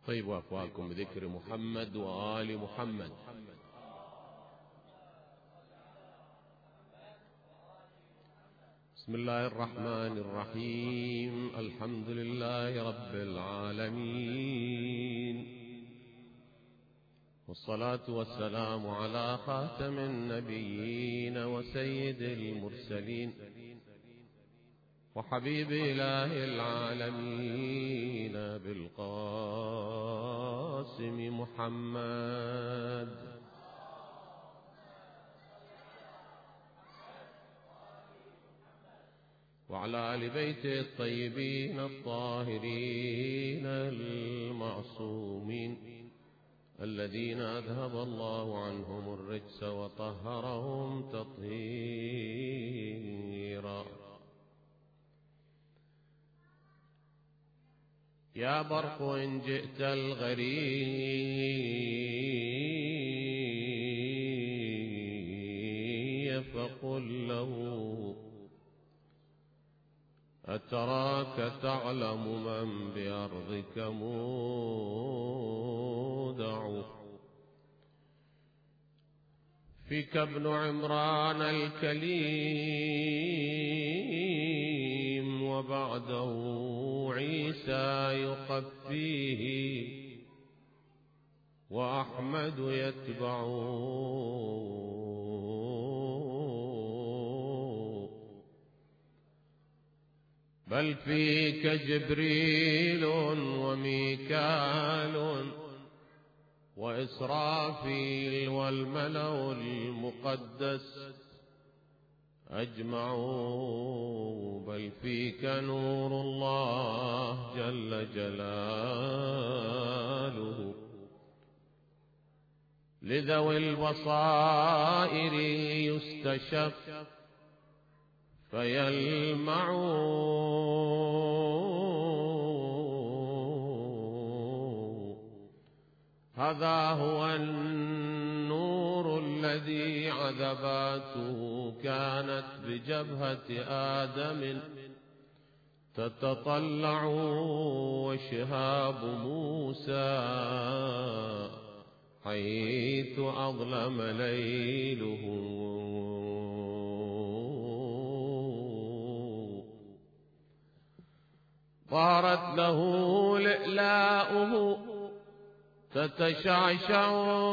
طيب وأفواكم بذكر محمد وآل محمد. بسم الله الرحمن الرحيم. الحمد لله رب العالمين، والصلاة والسلام على خاتم النبيين وسيد المرسلين وحبيب إله العالمين بالقاسم محمد، وعلى آل بيته الطيبين الطاهرين المعصومين الذين أذهب الله عنهم الرجس وطهرهم تطهيرا. يا برق إن جئت الغريب فقل له أتراك تعلم من بأرضك مودع، فيك ابن عمران الكليم وبعده عيسى يقفيه وأحمد يتبعه، بل فيك جبريل وميكال وإسرافيل والملأ المقدس أجمعوا، بل فيك نور الله جل جلاله لذوي البصائر يستشف فيلمعوا. هذا هو النور الذي عذباته كانت بجبهة آدم تتطلع، وشهاب موسى حيث أظلم ليله. ظهرت له لئلاؤه تتشعشع،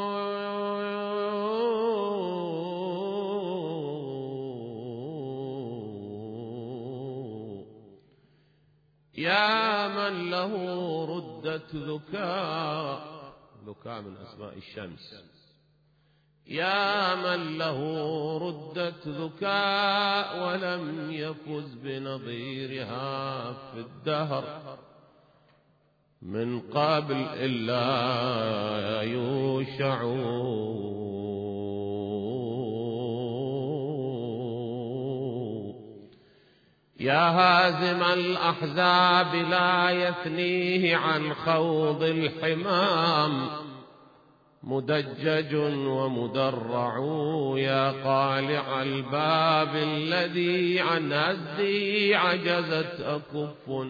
يا من له ردت ذكاء من أسماء الشمس، يا من له ردت ذكاء ولم يفز بنظيرها في الدهر من قبل إلا يوشع. يا هازم الأحزاب لا يثنيه عن خوض الحمام مدجج ومدرع، يا قالع الباب الذي عن هزه عجزت أكف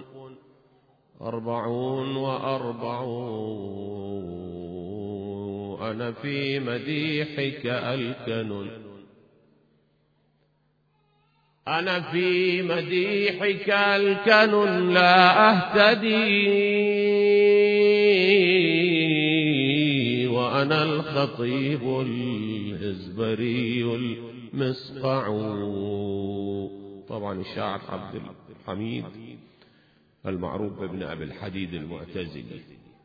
44، أنا في مديحك ألكن، أنا في مديحك ألكن لا أهتدي، وأنا الخطيب الهزبري المصقع. طبعا الشاعر عبد الحميد المعروف بابن أبي الحديد المعتزلي.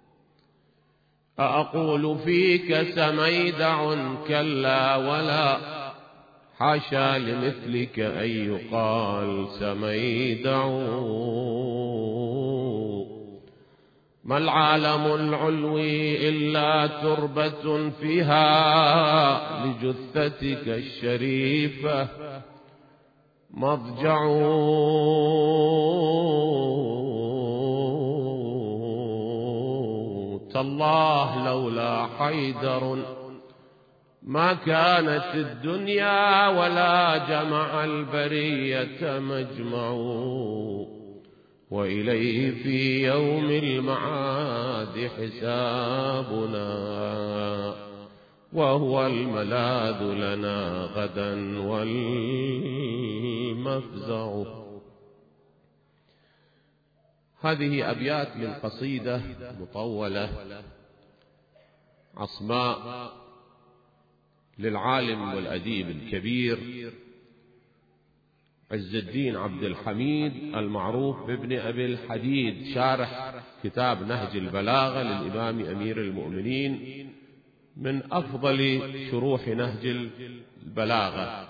أقول فيك سميدع كلا ولا، حاشا لمثلك أن يقال سميدع، ما العالم العلوي إلا تربة فيها لجثتك الشريفة مضجع، تالله لولا حيدر ما كانت الدنيا ولا جمع البرية مجمع، وإليه في يوم المعاد حسابنا، وهو الملاذ لنا غدا والمفزع. هذه أبيات من قصيدة مطولة عصماء للعالم والأديب الكبير عز الدين عبد الحميد المعروف بابن أبي الحديد، شارح كتاب نهج البلاغة للإمام أمير المؤمنين، من أفضل شروح نهج البلاغة.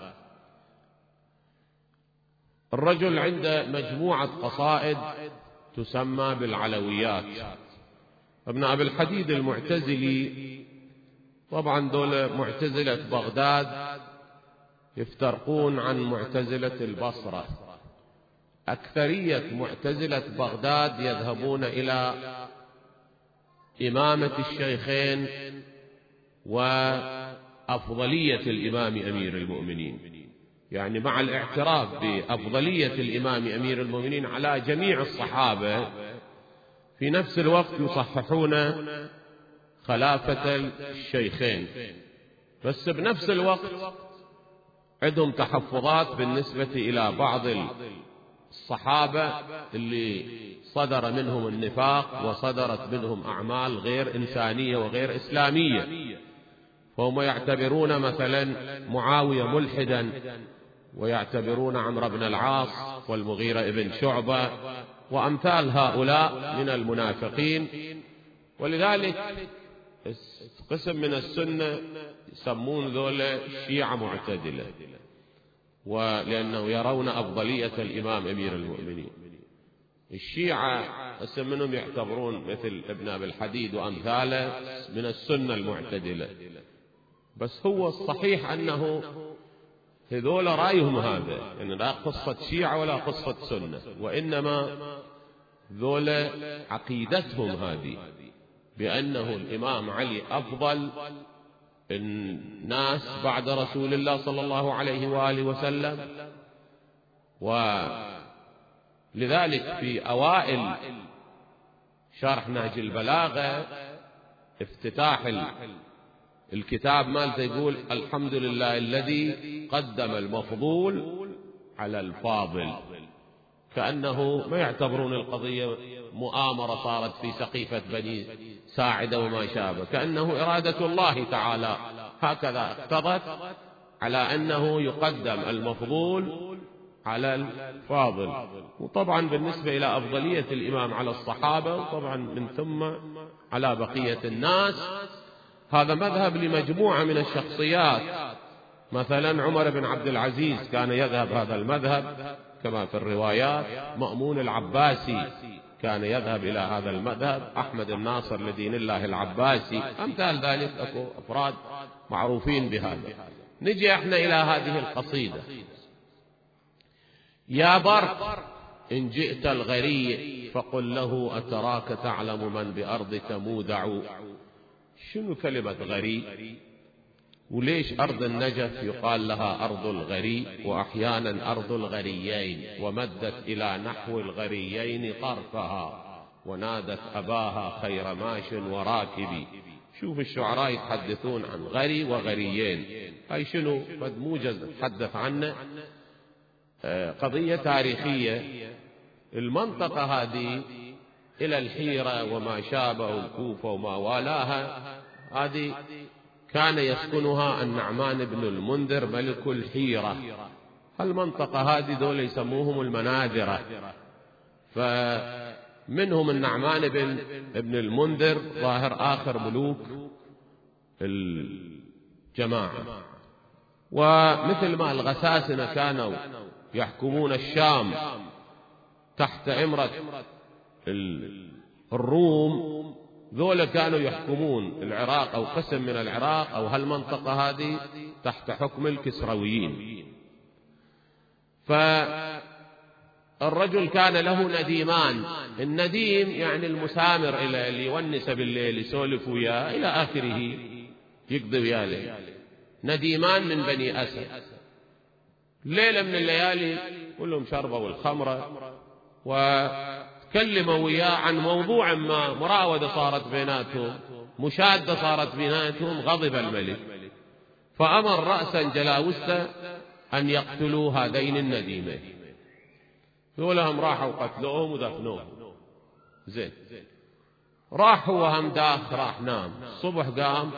الرجل عنده مجموعة قصائد تسمى بالعلويات. ابن أبي الحديد المعتزلي، طبعا دول معتزلة بغداد يفترقون عن معتزلة البصرة. أكثرية معتزلة بغداد يذهبون إلى إمامة الشيخين وأفضلية الإمام أمير المؤمنين، يعني مع الاعتراف بأفضلية الإمام أمير المؤمنين على جميع الصحابة، في نفس الوقت يصححون خلافة الشيخين، بس بنفس الوقت عندهم تحفظات بالنسبة إلى بعض الصحابة اللي صدر منهم النفاق وصدرت منهم أعمال غير إنسانية وغير إسلامية، فهم يعتبرون مثلا معاوية ملحدا، ويعتبرون عمرو بن العاص والمغيرة ابن شعبة وأمثال هؤلاء من المنافقين. ولذلك قسم من السنة يسمون ذولا شيعة معتدلة، ولأنه يرون أفضلية الإمام أمير المؤمنين. الشيعة قسم منهم يعتبرون مثل ابن أبي الحديد وأمثاله من السنة المعتدلة، بس هو الصحيح أنه هذول رأيهم هذا، يعني لا قصة شيعة ولا قصة سنة، وإنما ذول عقيدتهم هذه بأنه الإمام علي أفضل الناس بعد رسول الله صلى الله عليه وآله وسلم. ولذلك في أوائل شرح نهج البلاغة افتتاح الكتاب مالته يقول: الحمد لله الذي قدم المفضول على الفاضل، كأنه ما يعتبرون القضية مؤامرة صارت في سقيفة بني ساعدة وما شابه، كأنه إرادة الله تعالى هكذا اقتضت على أنه يقدم المفضول على الفاضل. وطبعا بالنسبة إلى أفضلية الإمام على الصحابة، وطبعا من ثم على بقية الناس، هذا مذهب لمجموعة من الشخصيات. مثلا عمر بن عبد العزيز كان يذهب هذا المذهب كما في الروايات، مأمون العباسي كان يذهب إلى هذا المذهب، أحمد الناصر لدين الله العباسي، أمثال ذلك أكو أفراد معروفين بهذا. نجي احنا إلى هذه القصيدة: يا برق إن جئت الغري فقل له أتراك تعلم من بأرضك مودع. شنو كلمة غري؟ وليش أرض النجف يقال لها أرض الغري، وأحيانا أرض الغريين، ومدت إلى نحو الغريين طرفها ونادت أباها خير ماش وراكب. شوف الشعراء يتحدثون عن غري وغريين، هاي شنو؟ قد موجز نتحدث عنه، قضية تاريخية. المنطقة هذه إلى الحيرة وما شابه الكوفة وما والاها، هذه كان يسكنها النعمان بن المنذر ملك الحيرة. المنطقة هذه دول يسموهم المناذرة، فمنهم النعمان بن المنذر ظاهر آخر ملوك الجماعة. ومثل ما الغساسنة كانوا يحكمون الشام تحت إمرة الروم، ذولا كانوا يحكمون العراق أو قسم من العراق أو هالمنطقة هذه تحت حكم الكسرويين. فالرجل كان له نديمان، النديم يعني المسامر اللي يونس بالليل يسولف وياه إلى آخره يقضي وياه ليل. نديمان من بني أسد، ليلة من الليالي كلهم شربوا الخمرة، كلموا وياه عن موضوع ما، مراودة صارت بيناتهم، مشادة صارت بيناتهم، غضب الملك فأمر رأسا جلاوسته أن يقتلوا هذين النديمين. ذولهم راحوا قتلوهم ودفنوهم. زين، راح هو هم داخ، راح نام، الصبح قام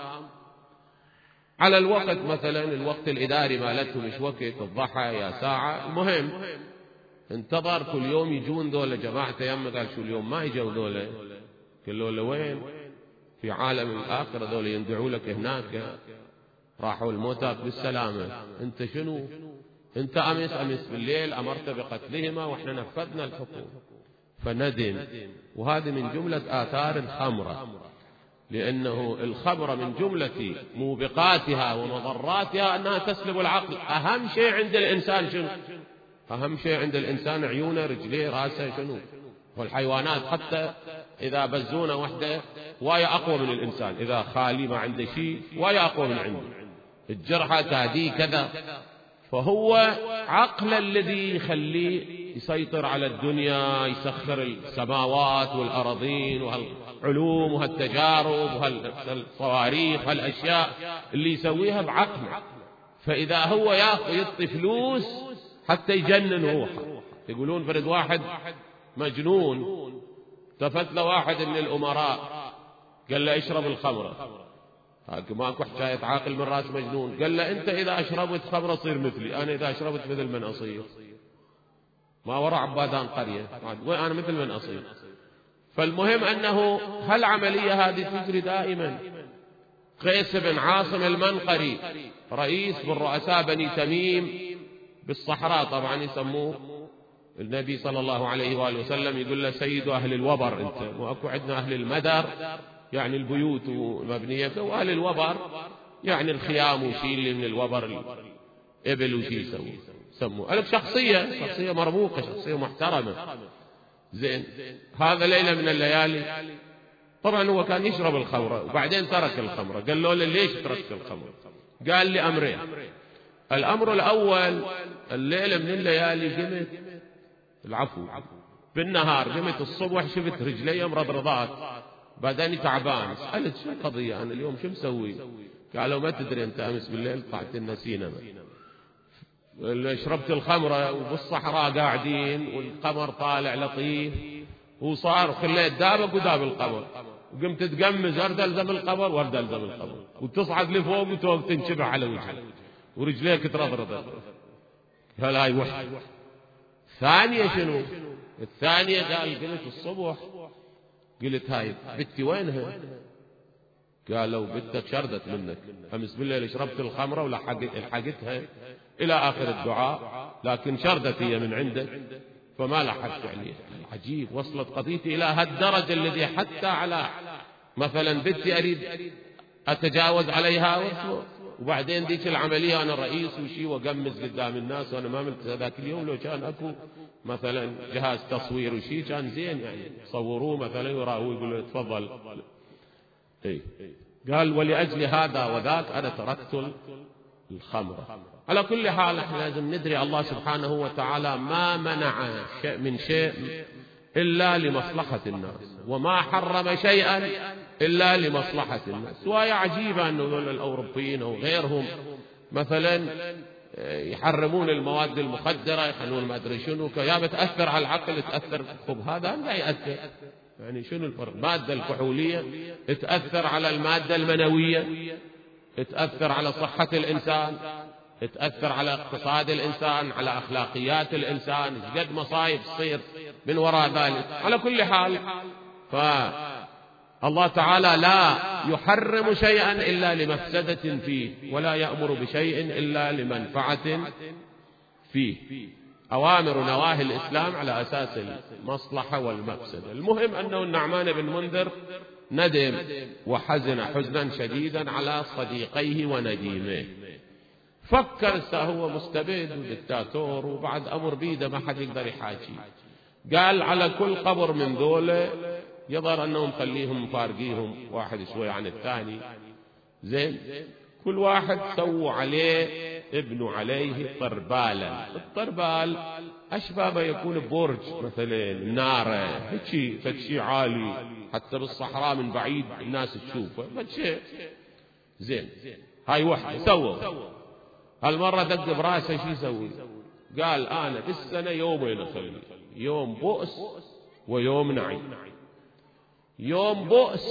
على الوقت، مثلا الوقت الإداري مالته مش وقت الضحى يا ساعة، المهم انتظر كل يوم يجون ذولا جماعة يمه. قال شو اليوم ما يجوا ذولا؟ قالوا له وين؟ في عالم الآخرة ذولا يندعوا لك هناك، راحوا الموتى بالسلامة. انت شنو؟ انت أمس بالليل أمرت بقتلهما واحنا نفذنا الحكم. فندم. وهذه من جملة آثار الخمرة، لأنه الخمرة من جملة موبقاتها ومضراتها أنها تسلب العقل. أهم شيء عند الإنسان شنو؟ أهم شيء عند الإنسان عيونه، رجليه، راسه، شنو؟ والحيوانات حتى إذا بزونه وحده وايا أقوى من الإنسان، إذا خالي ما عنده شيء وايا أقوى من عنده، الجرحى تهديه كذا. فهو عقل الذي يخليه يسيطر على الدنيا، يسخر السماوات والأراضين وهالعلوم وهالتجارب وهالصواريخ وهالأشياء اللي يسويها بعقله. فإذا هو يعطي فلوس حتى يجنن روحه. يقولون فرد واحد مجنون تفت له واحد من الأمراء قال له اشرب الخمرة، ماكو حكاية عاقل من راس مجنون. قال له انت اذا اشربت خمرة صير مثلي، انا اذا اشربت مثل من اصير؟ ما وراء عبادان قرية، انا مثل من اصير؟ فالمهم انه هالعملية هذه تجري دائما. قيس بن عاصم المنقري رئيس من رؤساء بني تميم بالصحراء، طبعا يسموه النبي صلى الله عليه وآله وسلم يقول له سيد أهل الوبر. انت واكو عندنا أهل المدر يعني البيوت مبنية، وأهل الوبر يعني الخيام وشي اللي من الوبر، الإبل وشي سموه. ألف شخصية مرموقة، شخصية محترمة. زين، هذا ليلة من الليالي طبعا هو كان يشرب الخمرة وبعدين ترك الخمرة. قال له ليش تركت الخمرة؟ قال لي أمرين. الأمر الأول، الليلة من الليالي قمت، العفو، بالنهار قمت الصبح شفت رجلي مرضرضات، بدني تعبان. سألت شو القضية، أنا اليوم شو مسوي؟ قالوا ما تدري أنت أمس بالليل طلعت لنا سينما، شربت الخمرة وبالصحراء قاعدين والقمر طالع لطيف، وصار خليت دابك وداب القمر، وقمت تقمز أرد ألزم القمر وأرد ألزم القمر، وتصعد لفوق وتوقف تنشبع على وجهك ورجليك ترضرض. قال هاي وحدة. ثانية شنو؟ الثانية قال قلت الصبح قلت هاي بنتي وينها؟ قالوا بنتك شردت منك أمس بالليل، شربت الخمرة ولحقتها إلى آخر الدعاء، لكن شردت هي من عندك فما لحقت عليها. عجيب، وصلت قضيتي إلى هالدرجة الذي حتى على مثلا بنتي أريد أتجاوز عليها، وبعدين ديك العملية أنا رئيس وشي وقمز قدام الناس وأنا ما عملت ذاك اليوم. لو كان أكو مثلا جهاز تصوير وشي كان زين، يعني صوروه مثلا يراوي يقولوا تفضل. إيه. قال ولأجل هذا وذاك أنا تركت الخمر. على كل حال احنا لازم ندري الله سبحانه وتعالى ما منع شيء من شيء إلا لمصلحة الناس، وما حرم شيئا إلا لمصلحة الناس. وهي عجيبة أنه الأوروبيين أو غيرهم مثلا يحرمون المواد المخدرة، يخلون ما أدري شنو، يا بتأثر على العقل تأثر. خب هذا لا يأثر، يعني شنو الفرق؟ المادة الكحولية تأثر على المادة المنوية، تأثر على صحة الإنسان، تأثر على اقتصاد الإنسان، على أخلاقيات الإنسان، قد مصايب تصير من وراء ذلك. على كل حال فالله تعالى لا يحرم شيئا إلا لمفسدة فيه، ولا يأمر بشيء إلا لمنفعة فيه. أوامر ونواهي الإسلام على أساس المصلحة والمفسدة. المهم أنه النعمان بن منذر ندم وحزن حزنا شديدا على صديقيه ونديمه. فكر هو مستبد ودكتاتور وبعد أمر بيده ما حد يقدر يحاكي. قال على كل قبر من ذولا يظهر أنهم خليهم فارقيهم واحد شوي عن الثاني، زين، كل واحد سووا عليه ابنوا عليه طربالا. الطربال أشبه ما يكون برج مثلا، نارة، فشي عالي حتى بالصحراء من بعيد الناس تشوفه، فشي زين. هاي وحدة سووا. هالمرة دق براسه شو يسوي؟ قال أنا بالسنة يومين أخلي، يوم بؤس ويوم نعيم. يوم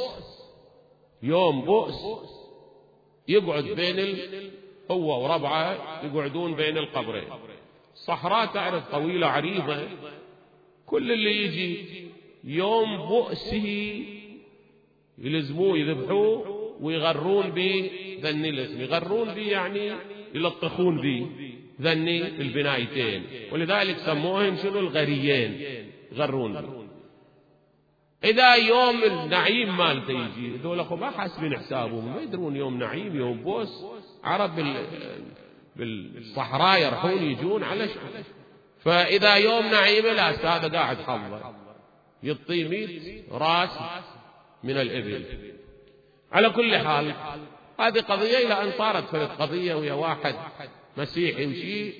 بؤس يقعد بين هو وربعه يقعدون بين القبرين. صحراء تعرف طويلة عريضة، كل اللي يجي يوم بؤسه يلزموه يذبحوه ويغرون به ذني الاسم. يغرون به يعني يلطخون به ذني البنايتين، ولذلك سموهن شنو؟ الغريين، يغرون به. إذا يوم النعيم مالته يجي، ذول أخو ما حاسبين حسابهم، ما يدرون يوم نعيم يوم بوس. عرب بالصحراء يرحون يجون على شيء. فإذا يوم نعيم الأستاذ هذا قاعد حظه يطي 100 راس من الإبل. على كل حال هذه قضية إلى أن صارت فرد قضية ويا واحد مسيحي وشي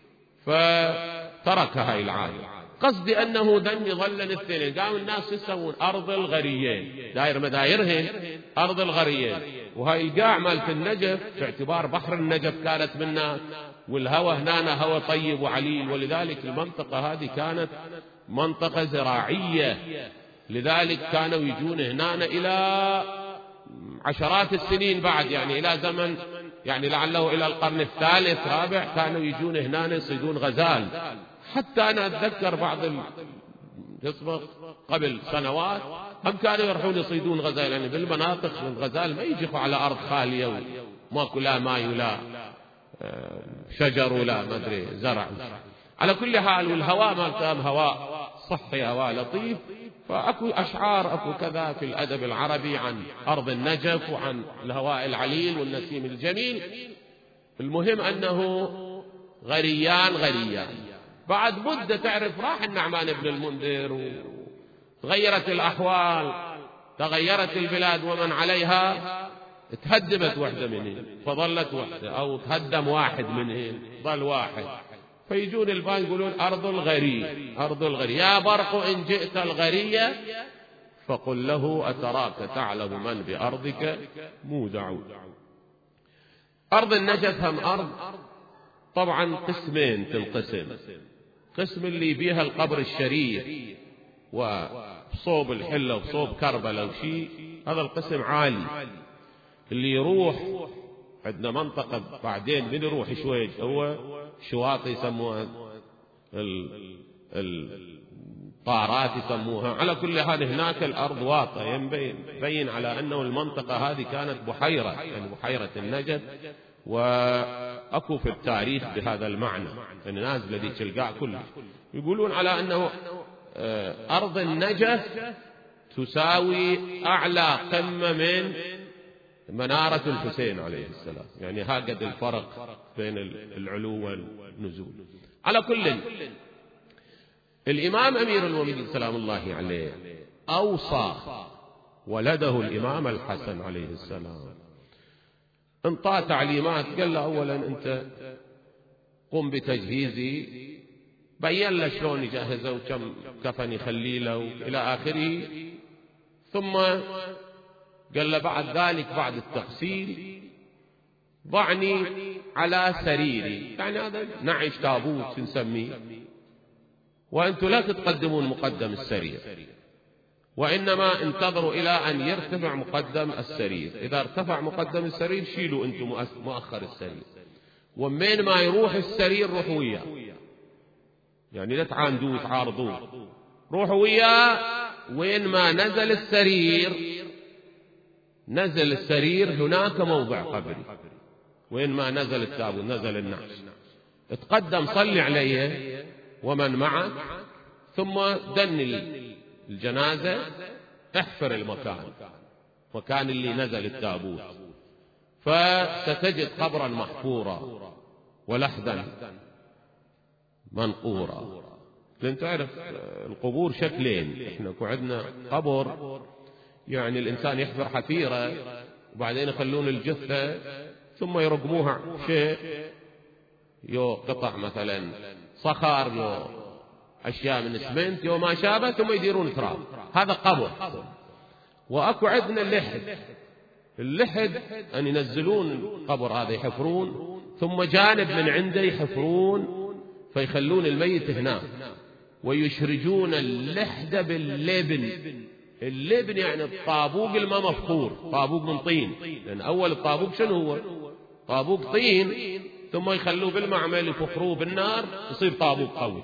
فترك هاي العادة. قصدي أنه ذن ظل الاثنين. قاموا الناس يسوون أرض الغريين، داير مدايرهن أرض الغريين. وهاي القاع مالت النجف باعتبار بحر النجف كانت منا، والهوى هنا هوى طيب وعليل، ولذلك المنطقة هذه كانت منطقة زراعية. لذلك كانوا يجون هنا إلى عشرات السنين بعد، يعني إلى زمن يعني لعله إلى القرن الثالث رابع كانوا يجون هنا يصيدون غزال. حتى أنا أتذكر بعض قبل سنوات هم كانوا يروحون يصيدون غزال، يعني بالمناطق الغزال ما يجيخوا على أرض خالية وماكو لا ماء ولا شجر ولا ما أدري زرع. على كل حال والهواء مالتهم هواء صحي، هواء لطيف. فأكو أشعار أكو كذا في الأدب العربي عن أرض النجف وعن الهواء العليل والنسيم الجميل. المهم أنه غريان. بعد مدة تعرف راح النعمان بن المنذر وتغيرت الأحوال، تغيرت البلاد ومن عليها، تهدمت واحدة منهم فظلت واحدة، أو تهدم واحد منهم ظل واحد. فيجون البان يقولون أرض الغري، يا برق إن جئت الغرية فقل له أتراك تعلم من بأرضك مودع. أرض النجف هم أرض طبعا قسمين تنقسم. قسم اللي بيها القبر الشريف وصوب الحلة وصوب كربلاء وشي، هذا القسم عالي. اللي يروح عندنا منطقة بعدين من يروح شوي هو شواطئ يسموها، الطارات يسموها. على كل حال هناك الأرض واطة، يبين على أنه المنطقة هذه كانت بحيرة، يعني بحيرة النجف. وأكو في التاريخ بهذا المعنى، يعني نازل ذيك القاع كله يقولون على أنه أرض النجف تساوي أعلى قمة من منارة الحسين عليه السلام، يعني هكذا الفرق بين العلو والنزول. على كل الإمام أمير المؤمنين سلام الله عليه أوصى ولده الإمام الحسن عليه السلام، انطى تعليمات. قال له أولا أنت قم بتجهيزي، بين له شلون يجهزه وكم كفن يخلي له إلى آخره. ثم قال له بعد ذلك بعد التغسيل ضعني على سريري، يعني هذا نعش تابوت نسميه، وأنتم لا تتقدمون مقدم السرير، وإنما انتظروا إلى أن يرتفع مقدم السرير. إذا ارتفع مقدم السرير شيلوا أنتم مؤخر السرير، ومن ما يروح السرير روحوا وياه، يعني لا تعاندوا وتعارضوا، روحوا وياه. وين ما نزل السرير هناك موضع قبري، وين ما نزل التابوت نزل النعش، اتقدم صلي عليه ومن معك، ثم دن الجنازة، احفر المكان اللي نزل التابوت، فستجد قبرا محفورا ولحدا منقورا. لأن تعرف القبور شكلين، احنا عندنا قبر يعني الإنسان يحفر حفيرة وبعدين يخلون الجثة ثم يرقموها شيء يو قطع مثلا صخر، يو أشياء من اسمنت، يو ما شابه، ثم يديرون تراب. هذا قبر. وأكو عندنا اللحد أن ينزلون القبر هذا يحفرون، ثم جانب من عنده يحفرون فيخلون الميت هناك، ويشرجون اللحد باللبن. اللبن يعني الطابوق الما مفخور، طابوق من طين، لأن أول الطابوق شنو هو؟ طابوق طين، ثم يخلوه بالمعمل يفخروه بالنار يصير طابوق قوي.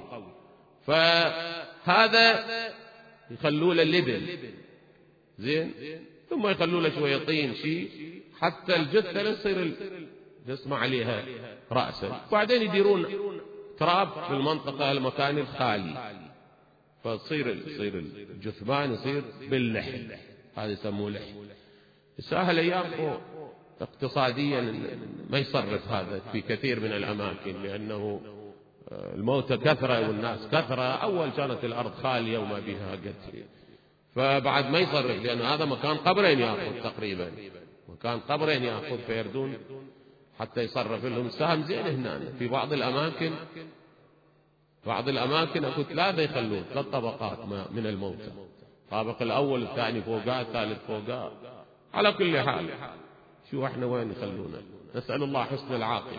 فهذا يخلوه له اللبن زين، ثم يخلوا له شوية طين شيء حتى الجثة تصير جسم عليها رأسا، وبعدين يديرون تراب في المنطقة المكان الخالي، فتصير الجثمان يصير باللحم، هذا يسموه لحم. الساهل أيام اقتصاديا ما يصرف هذا في كثير من الأماكن، لأنه الموتى كثرة والناس كثرة. أول كانت الأرض خالية وما بها قد، فبعد ما يصرف، لأن هذا مكان قبرين يأخذ تقريبا، مكان قبرين يأخذ، فيردون حتى يصرف لهم السهم زين. هنا في بعض الأماكن أكو 3 يخلون 3 طبقات من الموتى، الطابق الأول، الثاني فوقاه، الثالث فوقاه. على كل حال شو احنا وين يخلونا؟ نسأل الله حسن العاقبة.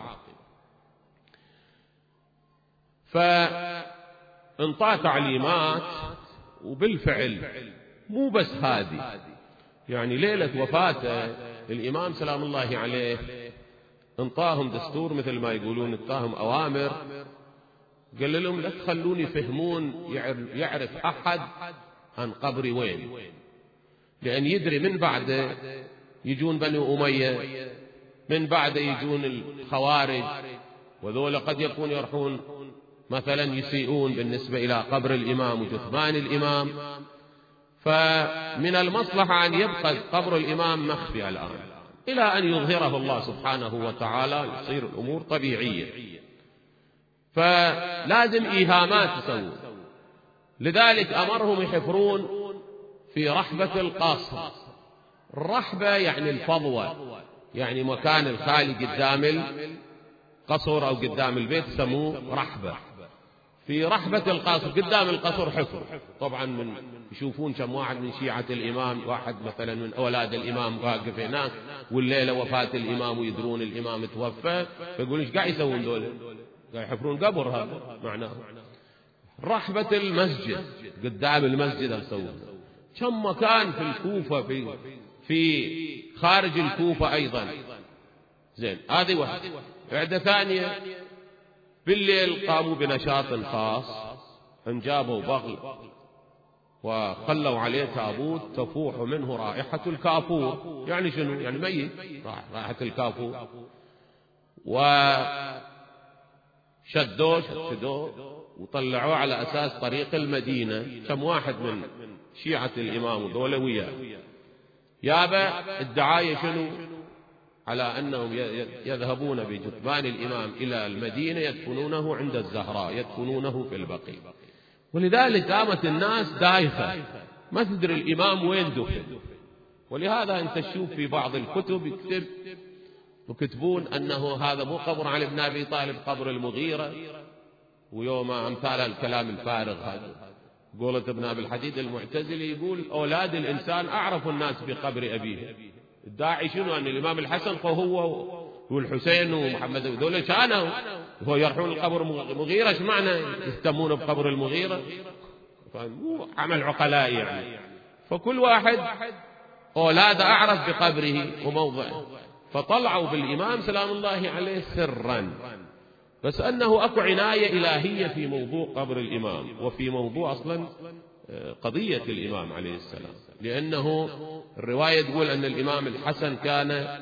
فانطى تعليمات، وبالفعل مو بس هذه، يعني ليلة وفاته الإمام سلام الله عليه انطاهم دستور مثل ما يقولون، انطاهم أوامر، قال لهم لا تخلون يفهمون يعرف أحد عن قبري وين، لأن يدري من بعده يجون بني أمية، من بعده يجون الخوارج، وذولا قد يكون يروحون مثلا يسيئون بالنسبة إلى قبر الإمام وجثمان الإمام. فمن المصلحة أن يبقى قبر الإمام مخفي الآن إلى أن يظهره الله سبحانه وتعالى، يصير الأمور طبيعية. فلازم إيهامات يسوون، لذلك أمرهم يحفرون في رحبة القصر. الرحبة يعني الفضوة، يعني مكان الخالي قدام القصر أو قدام البيت سموه رحبة. في رحبة القصر قدام القصر حفر، طبعا يشوفون كم واحد من شيعة الإمام، واحد مثلا من أولاد الإمام واقف هناك، والليلة وفاة الإمام ويدرون الإمام توفى، فيقولون ايش قاعد يسوون دول؟ قاعد يحفرون قبر، هذا معناه. رحبة المسجد قدام المسجد يسوون. كم مكان في الكوفة، في خارج الكوفة أيضا. زين، هذه واحدة. بعد ثانية بالليل قاموا بنشاط خاص، ان جابوا بغل وخلوا عليه تابوت تفوح منه رائحة الكافور. يعني شنو؟ يعني ميت، رائحة الكافور. وشدوه وطلعوه على أساس طريق المدينة. كم واحد من شيعة الإمام ذولا وياه يابا الدعاية شنو؟ على أنهم يذهبون بجثمان الإمام إلى المدينة يدفنونه عند الزهراء، يدفنونه في البقيع. ولذلك قامت الناس دايخة ما تدري الإمام وين دفن. ولهذا أنت تشوف في بعض الكتب يكتبون أنه هذا مو قبر علي بن أبي طالب، قبر المغيرة، ويوم أمثال الكلام الفارغ هذا. قولة ابن أبي الحديد المعتزلي يقول أولاد الإنسان أعرف الناس بقبر أبيه. الداعي شنو؟ أن الإمام الحسن هو والحسين ومحمد ذولا كانوا هو يرحون القبر مغيرة. ايش معنى يهتمون بقبر المغيرة؟ مو عمل عقلائي يعني. فكل واحد أولاد أعرف بقبره وموضعه، فطلعوا بالإمام سلام الله عليه سرا، بس أنه أكو عناية إلهية في موضوع قبر الإمام، وفي موضوع أصلا قضية الإمام عليه السلام. لأنه الرواية تقول أن الإمام الحسن كان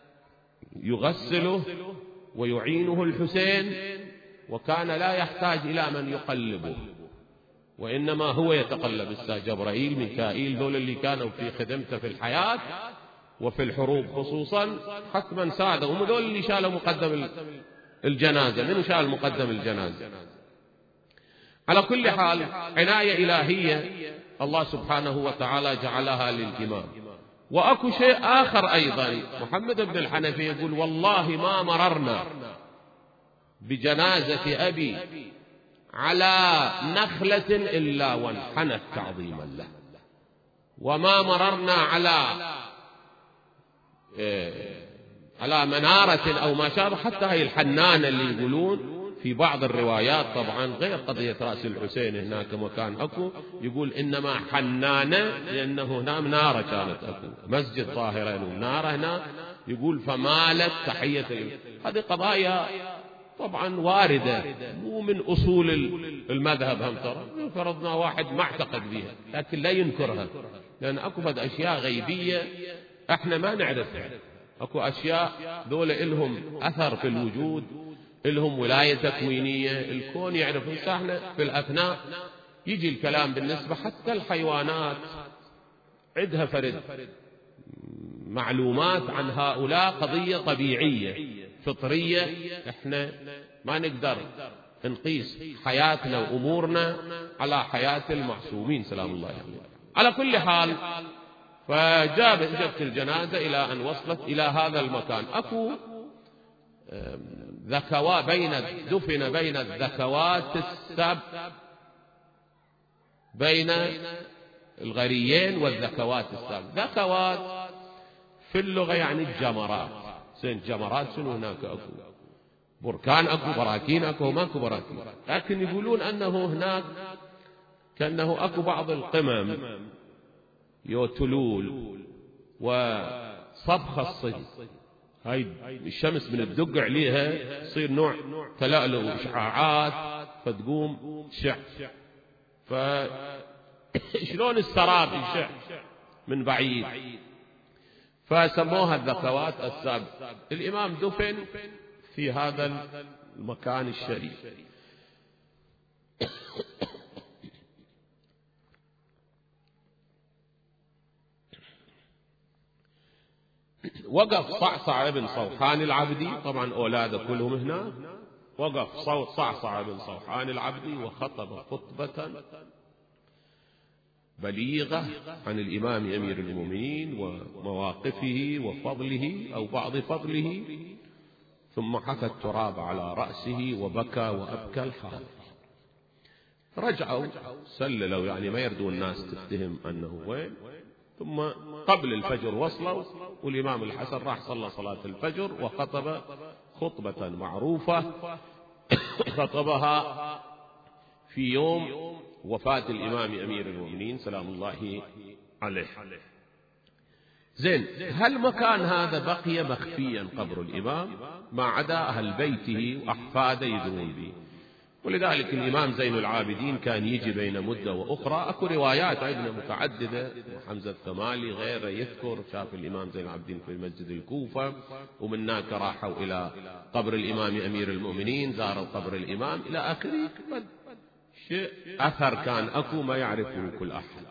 يغسله ويعينه الحسين، وكان لا يحتاج إلى من يقلبه، وإنما هو يتقلب. جبرائيل ميكائيل ذول اللي كانوا في خدمته في الحياة وفي الحروب خصوصا حتما ساعدهم، هم ذول اللي شالوا مقدم الجنازة. من شال مقدم الجنازة؟ على كل حال عناية إلهية الله سبحانه وتعالى جعلها للإمام. وأكو شيء آخر أيضا، محمد بن الحنفي يقول والله ما مررنا بجنازة أبي على نخلة إلا وانحنت تعظيما له، وما مررنا على منارة أو ما شابه. حتى هاي الحنانة اللي يقولون في بعض الروايات، طبعا غير قضية رأس الحسين، هناك مكان أكو يقول إنما حنانة لأنه هنا منارة كانت أكو، مسجد ظاهرين ومنارة هنا، يقول فمالت تحية. هذه قضايا طبعا واردة، مو من أصول المذهب، هم ترى فرضنا واحد ما اعتقد بها لكن لا ينكرها، لأن أكو بعض أشياء غيبية احنا ما نعرفها. أكو أشياء دولة إلهم أثر في الوجود، إلهم ولاية تكوينية، الكون يعرفون. احنا في الأثناء يجي الكلام بالنسبة حتى الحيوانات عندها فرد معلومات عن هؤلاء، قضية طبيعية فطرية، احنا ما نقدر نقيس حياتنا وأمورنا على حياة المعصومين سلام الله عليهم. على كل حال، فجابت الجنازة إلى أن وصلت إلى هذا المكان. أكو دفن بين الذكوات السبع، بين الغريين والذكوات السبع. ذكوات في اللغة يعني الجمرات. جمرات شنو هناك؟ أكو بركان، أكو براكين، أكو ماكو براكين، لكن يقولون أنه هناك كأنه أكو بعض القمم يوتلول وصبخ الصدي، هاي الشمس من الدق عليها يصير نوع تلألؤ وإشعاعات فتقوم تشع، فشلون السراب يشع من بعيد، فسموها الذكوات السبع. الإمام دفن في هذا المكان الشريف. وقف صعصع بن صوحان العبدي، طبعا أولاده كلهم هنا، وقف صعصع بن صوحان العبدي وخطب خطبة بليغة عن الإمام أمير المؤمنين ومواقفه وفضله أو بعض فضله، ثم حكى التراب على رأسه وبكى وأبكى الحال. رجعوا سللوا، يعني ما يردوا الناس تتهم أنه وين. ثم قبل الفجر وصلوا، والإمام الحسن راح صلى صلاة الفجر وخطب خطبة معروفة خطبها في يوم وفاة الإمام أمير المؤمنين سلام الله عليه. زين، هل مكان هذا بقي مخفيا قبر الإمام ما عدا أهل بيته وأحفاده يدرون به؟ ولذلك الإمام زين العابدين كان يجي بين مدة وأخرى. أكو روايات عندنا متعددة، حمزة الثمالي غيره يذكر شاف الإمام زين العابدين في مسجد الكوفة، ومن هناك راحوا إلى قبر الإمام أمير المؤمنين، زاروا قبر الإمام إلى آخره. شيء أثر كان أكو ما يعرفه كل أحد.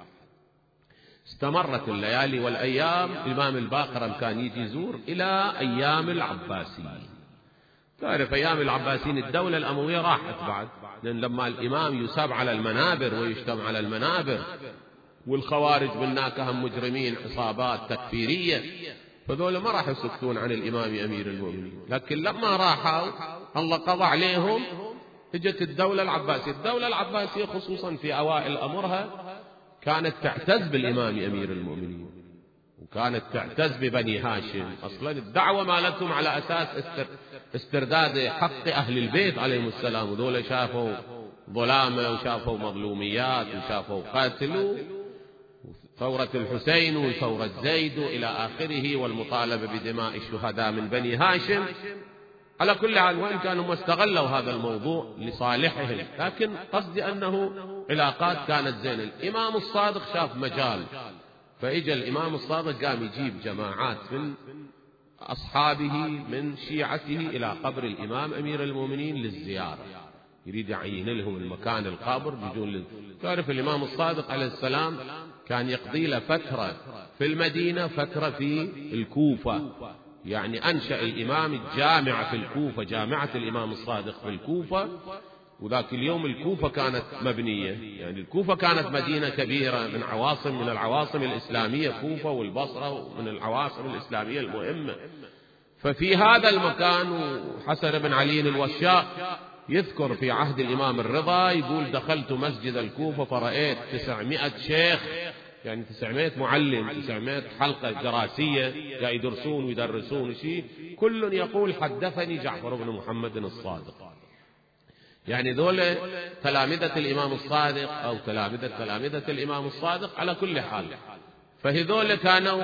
استمرت الليالي والأيام. الإمام الباقر كان يجي يزور إلى أيام العباسيين. تعرف أيام العباسيين الدولة الأموية راحت بعد، لأن لما الإمام يساب على المنابر ويشتم على المنابر، والخوارج بالناك هم مجرمين عصابات تكفيرية، فذول ما راح يسكتون عن الإمام أمير المؤمنين. لكن لما راحوا الله قضى عليهم، اجت الدولة العباسية. الدولة العباسية خصوصا في أوائل أمرها كانت تعتز بالإمام أمير المؤمنين، وكانت تعتز ببني هاشم. أصلا الدعوة مالتهم على أساس استرداد حق أهل البيت عليهم السلام، وذولا شافوا ظلامة وشافوا مظلوميات وشافوا قاتلوا، ثورة الحسين وثورة زيد إلى آخره، والمطالبة بدماء الشهداء من بني هاشم. على كل حال، وإن كانوا استغلوا هذا الموضوع لصالحهم، لكن قصدي أنه علاقات كانت زينة. الإمام الصادق شاف مجال، فإجا الإمام الصادق قام يجيب جماعات من أصحابه من شيعته إلى قبر الإمام أمير المؤمنين للزيارة، يريد يعين لهم المكان القبر بيجون تعرف الإمام الصادق عليه السلام كان يقضي له فترة في المدينة، فترة في الكوفة. يعني أنشأ الإمام الجامعة في الكوفة، جامعة الإمام الصادق في الكوفة. وذاك اليوم الكوفة كانت مبنية، يعني الكوفة كانت مدينة كبيرة من العواصم الإسلامية، كوفة والبصرة من العواصم الإسلامية المهمة. ففي هذا المكان حسن بن علي الوشاق يذكر في عهد الإمام الرضا يقول دخلت مسجد الكوفة فرأيت 900 شيخ، يعني 900 معلم، 900 حلقة دراسية يدرسون ويدرسون شيء، كل يقول حدثني جعفر بن محمد الصادق. يعني ذول تلامذة الإمام الصادق أو تلامذة الإمام الصادق على كل حال. فهذول كانوا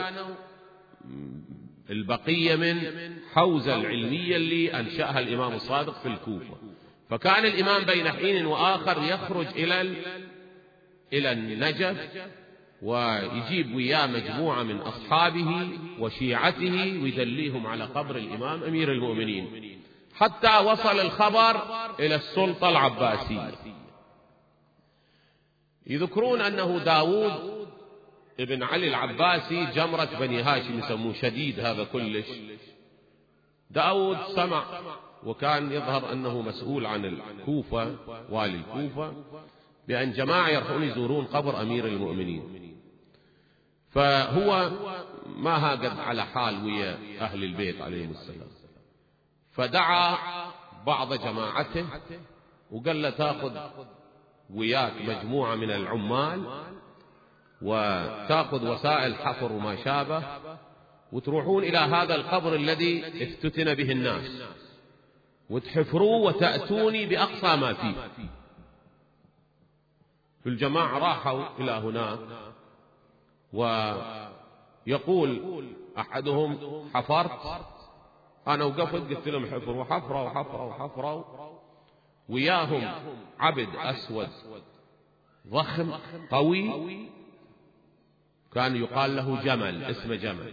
البقية من حوزة العلمية اللي أنشأها الإمام الصادق في الكوفة. فكان الإمام بين حين وآخر يخرج إلى النجف ويجيب وياه مجموعة من أصحابه وشيعته ويدليهم على قبر الإمام أمير المؤمنين، حتى وصل الخبر إلى السلطة العباسية. يذكرون أنه داود ابن علي العباسي جمرة بني هاشم يسموه شديد هذا كلش. داود سمع، وكان يظهر أنه مسؤول عن الكوفة، والي الكوفة، بأن جماعة يروحون يزورون قبر أمير المؤمنين. فهو ما هاجد على حال ويا أهل البيت عليهم السلام، فدعا بعض جماعته وقال له تأخذ وياك مجموعة من العمال وتأخذ وسائل حفر وما شابه، وتروحون إلى هذا القبر الذي افتتن به الناس وتحفروه وتأتوني بأقصى ما فيه. الجماعة راحوا إلى هناك، ويقول أحدهم حفرت، أنا وقفت قلت لهم حفروا حفروا وياهم عبد أسود ضخم قوي كان يقال له جمل، اسمه جمل.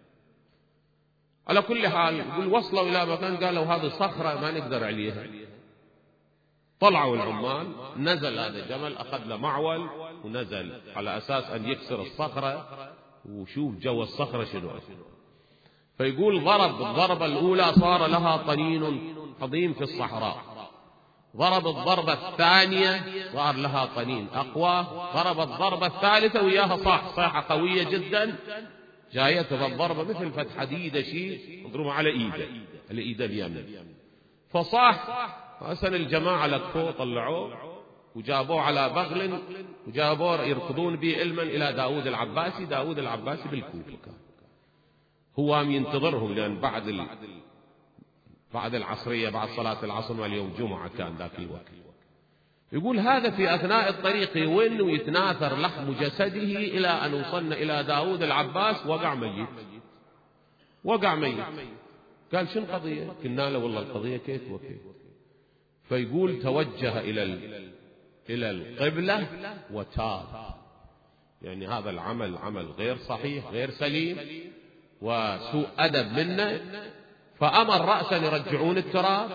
على كل حال يقول وصلوا إلى مكان قالوا هذه صخرة ما نقدر عليها. طلعوا العمال، نزل هذا الجمل، أخذ له معول ونزل على أساس أن يكسر الصخرة وشوف جو الصخرة شنو. فيقول ضرب الضربة الأولى صار لها طنين عظيم في الصحراء، ضرب الضربة الثانية صار لها طنين أقوى، ضرب الضربة الثالثة وياها صيحة قوية جدا جايته بالضربة مثل فتح حديدة شيء مضروبة على إيده اليمين. فصاح حسن الجماعة لكفوه طلعوه وجابوه على بغل وجابوه يركضون به علما إلى داود العباسي. داود العباسي بالكوفة كان هو ينتظرهم، لأن بعد العصرية بعد صلاة العصر واليوم جمعة كان ذاك الوقت. يقول هذا في أثناء الطريق يون ويتناثر لحم جسده إلى أن وصلنا إلى داود العباس وقع ميت. قال شن قضية؟ قلنا له والله القضية كيف وكيف. فيقول توجه إلى القبلة وتاب، يعني هذا العمل عمل غير صحيح غير سليم وسوء أدب منه. فأمر رأسا يرجعون التراب،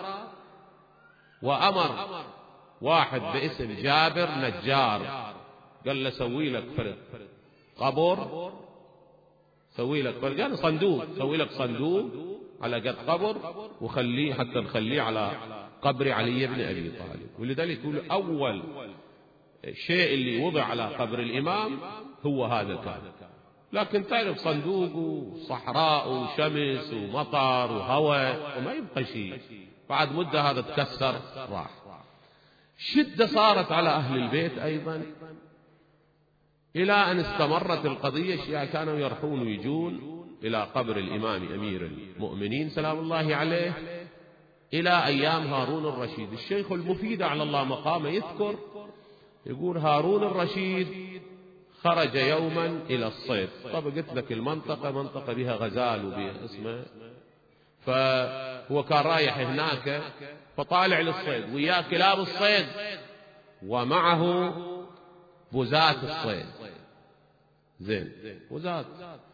وأمر واحد باسم جابر نجار قال له سوي لك قبر، سوي لك قال صندوق، سوي لك صندوق على قد قبر وخليه حتى نخليه على قبر علي بن أبي طالب. ولذلك يقول أول شيء اللي وضع على قبر الإمام هو هذا كان. لكن تعرف صندوق وصحراء وشمس ومطر وهواء وما يبقى شيء، بعد مدة هذا تكسر راح. شدة صارت على أهل البيت أيضا، إلى أن استمرت القضية. الشيعة كانوا يرحون ويجون إلى قبر الإمام أمير المؤمنين سلام الله عليه إلى أيام هارون الرشيد. الشيخ المفيد على الله مقامه يذكر يقول هارون الرشيد خرج يوما إلى الصيد. طب قلت لك المنطقة منطقة بها غزال وبها اسمه، فهو كان رايح هناك فطالع للصيد وياه كلاب الصيد ومعه بزات الصيد. زين بزات.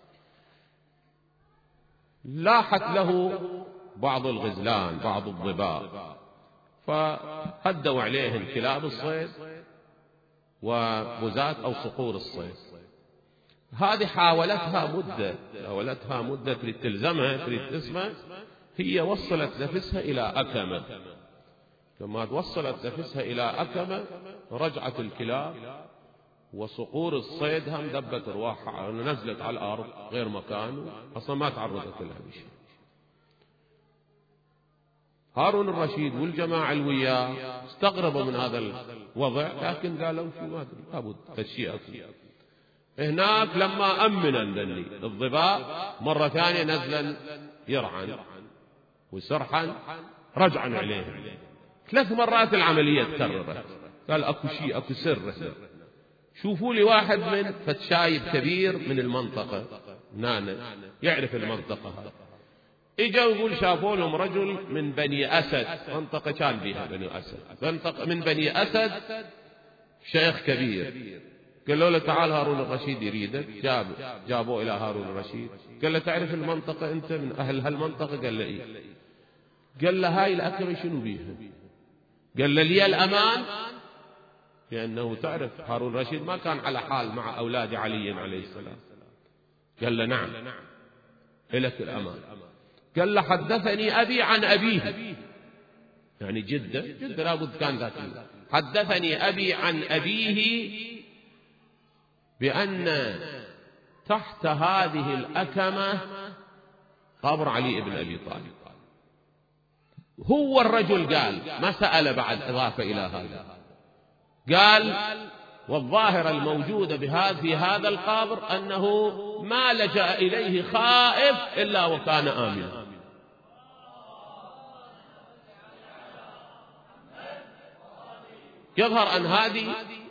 لاحت له بعض الغزلان بعض الضباء فهدوا عليهم كلاب الصيد وبزات أو صقور الصيد. هذه حاولتها مدة تريد تلزمها تريد تسمع. هي وصلت نفسها إلى أكمة. لما توصلت نفسها إلى أكمة رجعت الكلاب وصقور الصيد هم دبت رواحها، نزلت على الأرض غير مكان، أصلا ما تعرضت لها بشيء. هارون الرشيد والجماعة الوياه استغربوا من هذا الوضع، لكن قالوا شو ما أدري لابد تشيء. هناك لما أمن الذني الضباء مرة ثانية نزلا يرعن وسرحا رجعا عليهم 3 مرات العملية تكررت. قال أكو شيء، أكو سر هنا، شوفوا لي واحد من فتشايب كبير من المنطقة نانا يعرف المنطقة هذا. إجا يقول شافوا لهم رجل من بني أسد، منطقة كان بها بني أسد، منطقة من بني أسد، شيخ كبير. قالوا له تعال هارون الرشيد يريدك. جابوا إلى هارون الرشيد. قال له تعرف المنطقة أنت من أهل هالمنطقة؟ قال له إيه. قال له هاي الأكرة شنو بيها؟ قال له لي الأمان، لأنه تعرف هارون الرشيد ما كان على حال مع أولاد علي عليه السلام. قال له نعم إلك الأمان. قال له حدثني أبي عن أبيه، يعني جدة لابد كان ذاك. حدثني أبي عن أبيه بأن تحت هذه الأكمة قبر علي بن أبي طالب. هو الرجل قال، ما سأل بعد إضافة إلى هذا، قال والظاهرة الموجودة في هذا القبر أنه ما لجأ إليه خائف إلا وكان آمنا. يظهر أن هذه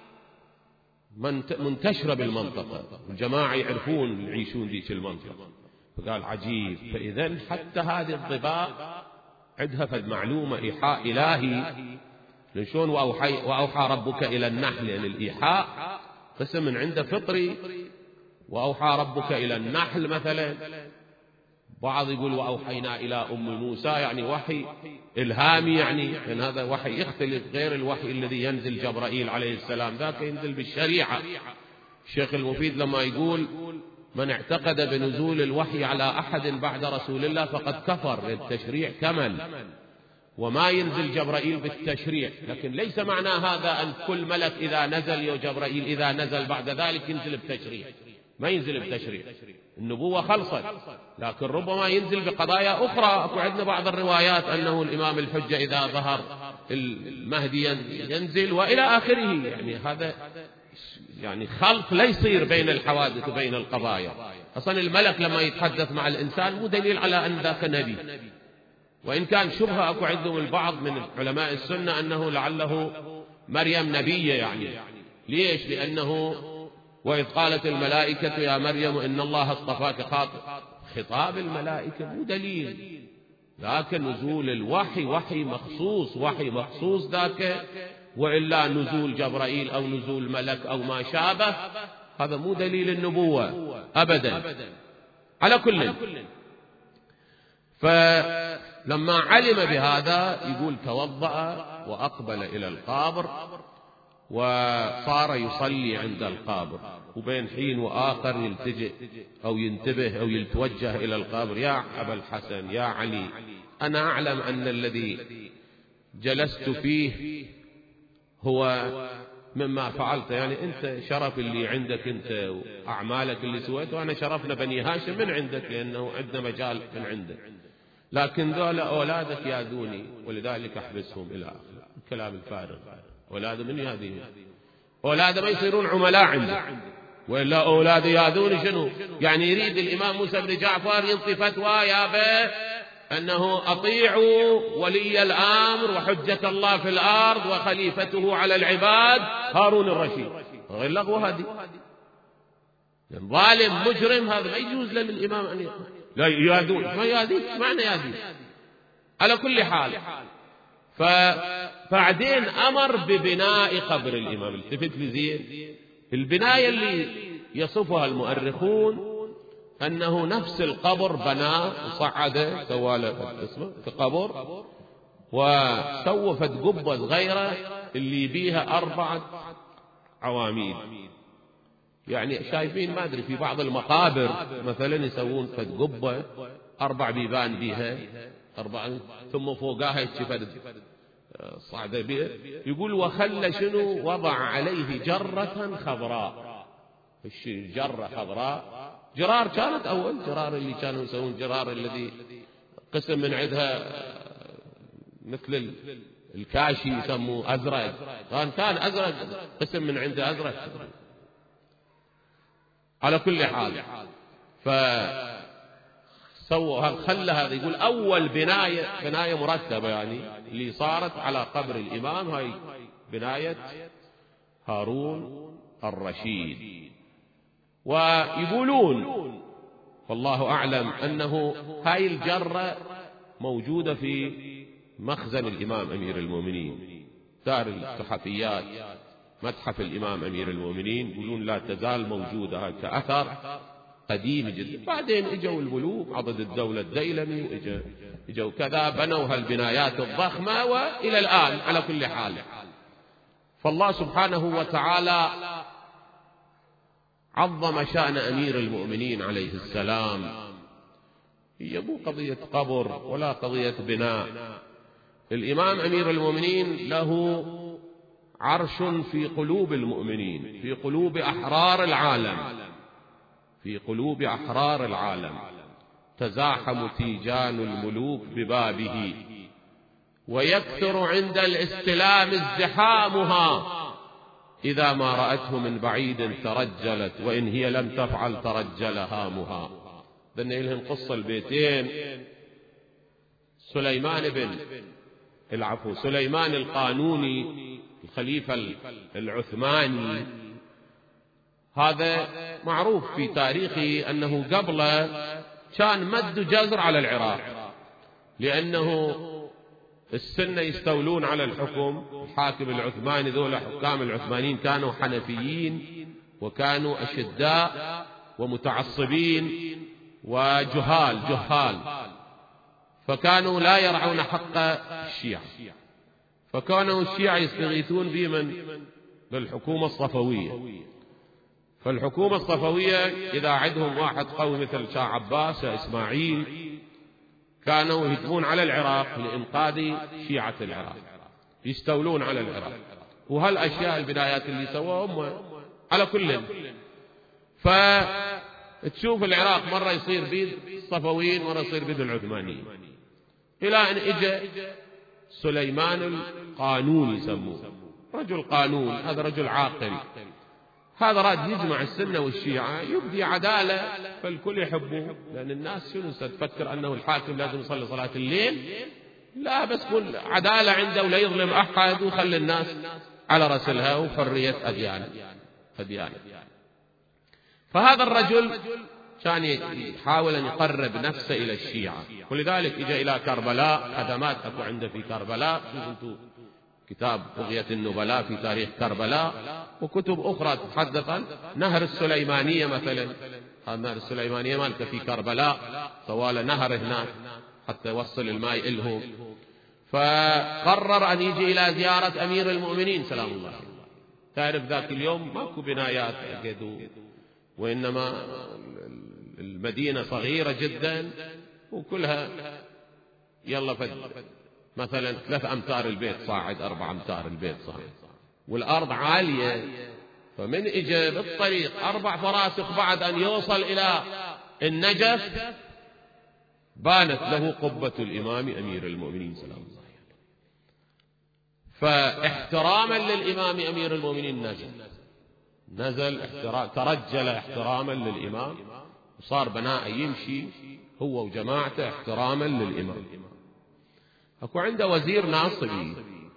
منتشرة بالمنطقة، الجماعة يعرفون يعيشون ذيك المنطقة. فقال عجيب، فإذا حتى هذه الضباء عندها فد معلومة إيحاء إلهي. شلون وأوحى ربك إلى النحل، يعني الإيحاء قسم من عنده فطري. وأوحى ربك إلى النحل مثلا، بعض يقول وأوحينا إلى أم موسى، يعني وحي إلهامي، يعني لأن هذا وحي يختلف غير الوحي الذي ينزل جبرائيل عليه السلام، ذاك ينزل بالشريعة. الشيخ المفيد لما يقول من اعتقد بنزول الوحي على أحد بعد رسول الله فقد كفر، التشريع كمل وما ينزل جبرائيل بالتشريع. لكن ليس معنى هذا أن كل ملك إذا نزل يا جبرائيل إذا نزل بعد ذلك ينزل بتشريع، ما ينزل بتشريع. النبوة خلصت، لكن ربما ينزل بقضايا أخرى. أكو عندنا بعض الروايات أنه الإمام الحجة إذا ظهر المهدي ينزل وإلى آخره. يعني هذا يعني خلط لا يصير بين الحوادث وبين القضايا. أصلا الملك لما يتحدث مع الإنسان مو دليل على أن ذاك نبي، وإن كان شبهة أكو عندهم البعض من علماء السنة أنه لعله مريم نبية. يعني ليش؟ لأنه وإذ قالت الملائكة يا مريم إن الله اصطفاك. خطاب الملائكة مو دليل، ذاك نزول الوحي وحي مخصوص ذاك، وإلا نزول جبرائيل أو نزول ملك أو ما شابه هذا مو دليل النبوة أبدا. على كل، فلما علم بهذا يقول توضأ وأقبل إلى القبر وصار يصلي عند القبر، وبين حين وآخر يلتجئ أو ينتبه أو يتوجه إلى القبر، يا أبا الحسن يا علي، أنا أعلم أن الذي جلست فيه هو مما فعلت، يعني أنت شرف اللي عندك أنت وأعمالك اللي سويته، وأنا شرفنا بني هاشم من عندك لأنه عندنا مجال من عندك، لكن ذولا أولادك يادوني ولذلك أحبسهم إلى آخر الكلام الفارغ. أولاده من يادين؟ أولاده ما يصيرون عملاء عنده، وإلا أولاده يادون شنو؟ يعني يريد الإمام موسى بن جعفر ينطي فتوى يا أبا أنه أطيعوا ولي الأمر وحجة الله في الأرض وخليفته على العباد هارون الرشيد. غير لغوة هذه، يعني ظالم مجرم هذا ما يجوز للإمام أن يقول لا يادون. ما يادين معنى يادين. على كل حال فبعدين أمر ببناء قبر الإمام. التفت لزين البناية اللي يصفها المؤرخون أنه نفس القبر بناه وصعده سواله اسمه كقبر، وسوفت قبة صغيرة اللي بيها 4 عواميد. يعني شايفين ما أدري في بعض المقابر مثلا يسوون فد قبة 4 بيبان بيها 4، ثم فوقها يتشفد صعدة بيها. يقول وخلى شنو؟ وضع عليه جرة خضراء. جرة خضراء جرار كانت أول، جرار اللي كانوا يسوون جرار الذي قسم من عندها مثل الكاشي يسموه أزرق، كان أزرق قسم من عنده أزرق. على كل حال خلى هذا يقول أول بناية مرتبة يعني اللي صارت على قبر الإمام هاي بناية هارون الرشيد. ويقولون والله أعلم أنه هاي الجرة موجودة في مخزن الإمام أمير المؤمنين، دار التحفيات متحف الإمام أمير المؤمنين، يقولون لا تزال موجودة كأثر قديم جدا. بعدين اجوا الملوك عضد الدولة الديلمي واجوا كذا بنوا هالبنايات الضخمة وإلى الآن. على كل حال فالله سبحانه وتعالى عظم شأن أمير المؤمنين عليه السلام. هي مو قضية قبر ولا قضية بناء. الإمام أمير المؤمنين له عرش في قلوب المؤمنين، في قلوب أحرار العالم، في قلوب أحرار العالم. تزاحم تيجان الملوك ببابه، ويكثر عند الاستلام ازدحامها، إذا ما رأته من بعيد ترجلت، وإن هي لم تفعل ترجل هامها. ذني لهم قصة البيتين. سليمان القانوني الخليفة العثماني، هذا معروف في تاريخه أنه قبله كان مد جزر على العراق، لأنه السنة يستولون على الحكم. الحاكم العثماني ذولا حكام العثمانيين كانوا حنفيين وكانوا أشداء ومتعصبين جهال، فكانوا لا يرعون حق الشيعة، فكانوا الشيعة يستغيثون بمن؟ بالحكومة الصفوية. فالحكومة الصفوية إذا عندهم واحد قوي مثل شاه عباس إسماعيل كانوا يهجمون على العراق لإنقاذ شيعة العراق، يستولون على العراق. وهالأشياء البدايات اللي سووها هم. على كل فتشوف العراق مرة يصير بيد الصفويين مرة يصير بيد العثمانيين، إلى أن إجا سليمان القانوني يسموه، رجل قانون. هذا رجل عاقل، هذا راد يجمع السنة والشيعة، يبدي عدالة فالكل يحبه. لأن الناس شنو ستفكر أنه الحاكم لازم يصلي صلاة الليل؟ لا، بس كل عدالة عنده ولا يظلم أحد ويخلي الناس على رسلها وحرية أديان. فهذا الرجل كان يحاول أن يقرب نفسه إلى الشيعة، ولذلك إجا إلى كربلاء. خدمات أكو عنده في كربلاء، شوفوا كتاب بغية النبلاء في تاريخ كربلاء، وكتب أخرى تتحدث عن نهر السليمانية مثلا. النهر السليمانية مالك في كربلاء، طوال نهر هناك حتى يوصل الماء إلهم. فقرر أن يجي إلى زيارة أمير المؤمنين سلام الله عليه. تعرف ذاك اليوم ماكو بنايات وإنما المدينة صغيرة جدا وكلها يلا مثلا 3 أمتار البيت صاعد، 4 أمتار البيت صاعد، والأرض عالية. فمن إجا بالطريق 4 فراسخ بعد أن يوصل إلى النجف بانت له قبة الإمام أمير المؤمنين سلام الله عليه. فاحتراما للإمام أمير المؤمنين نزل ترجل احتراما للإمام، وصار بناء يمشي هو وجماعته احتراما للإمام. أكو عنده وزير ناصبي،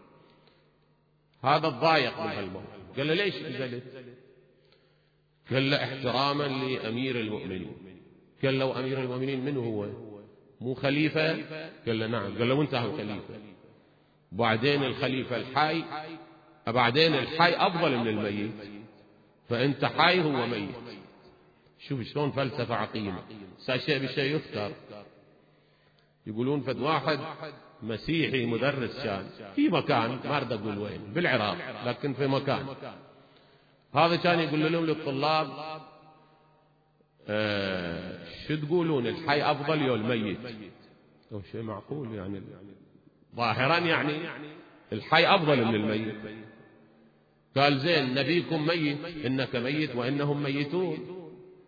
هذا الضايق من هالموضوع. قال له ليش نزلت؟ قال له احتراما لأمير المؤمنين. قال له أمير المؤمنين من هو؟ مو خليفة؟ قال له نعم. قال له وانت خليفة، بعدين الخليفة الحي، بعدين الحي أفضل من الميت، فأنت حي هو ميت. شوف شلون فلسفة عقيمة. شيء بشيء يذكر. يقولون فد واحد مسيحي مدرس كان في مكان ما أريد أقول وين بالعراق، لكن في مكان هذا كان يقول لهم للطلاب شو تقولون الحي أفضل يا الميت؟ أو شيء معقول يعني ظاهرا يعني الحي أفضل من الميت. قال زين نبيكم ميت، إنك ميت وإنهم ميتون.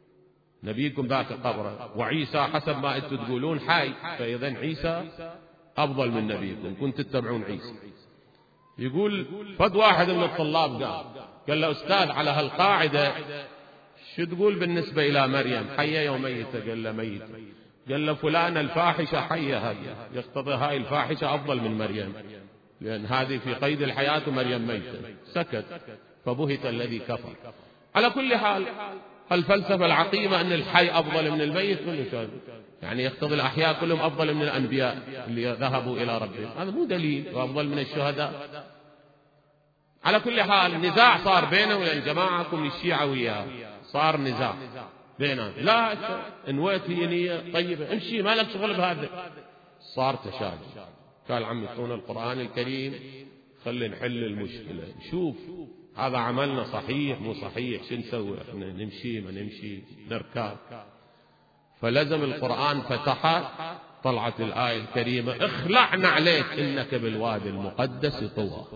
نبيكم ذاك قبره، وعيسى حسب ما أنتم تقولون حي، فإذا عيسى أفضل من نبيكم، كنت تتبعون عيسى. يقول فد واحد من الطلاب قال له أستاذ على هالقاعدة شو تقول بالنسبة إلى مريم، حية أو ميتة؟ قال له ميتة. قال له فلان الفاحشة حية، هذه يقتضي هاي الفاحشة أفضل من مريم، لأن هذه في قيد الحياة ومريم ميتة. سكت، فبهت الذي كفر. على كل حال الفلسفة العقيمة أن الحي أفضل من الميت، يعني يقتضي الأحياء كلهم أفضل من الأنبياء اللي ذهبوا إلى ربهم، هذا مو دليل، وأفضل من الشهداء. على كل حال نزاع صار بينه وبين جماعكم الشيعة وياه، صار نزاع بينهم. لا انويت هي نية طيبة امشي، ما لك شغل بهذا. صار تشاجر. قال عمي اعطونا القرآن الكريم خلي نحل المشكلة، نشوف هذا عملنا صحيح مو صحيح، شو نسوي احنا، نمشي ما نمشي، نركب. فلزم القرآن فتحت، طلعت الآية الكريمة اخلعنا عليك إنك بالوادي المقدس طوى.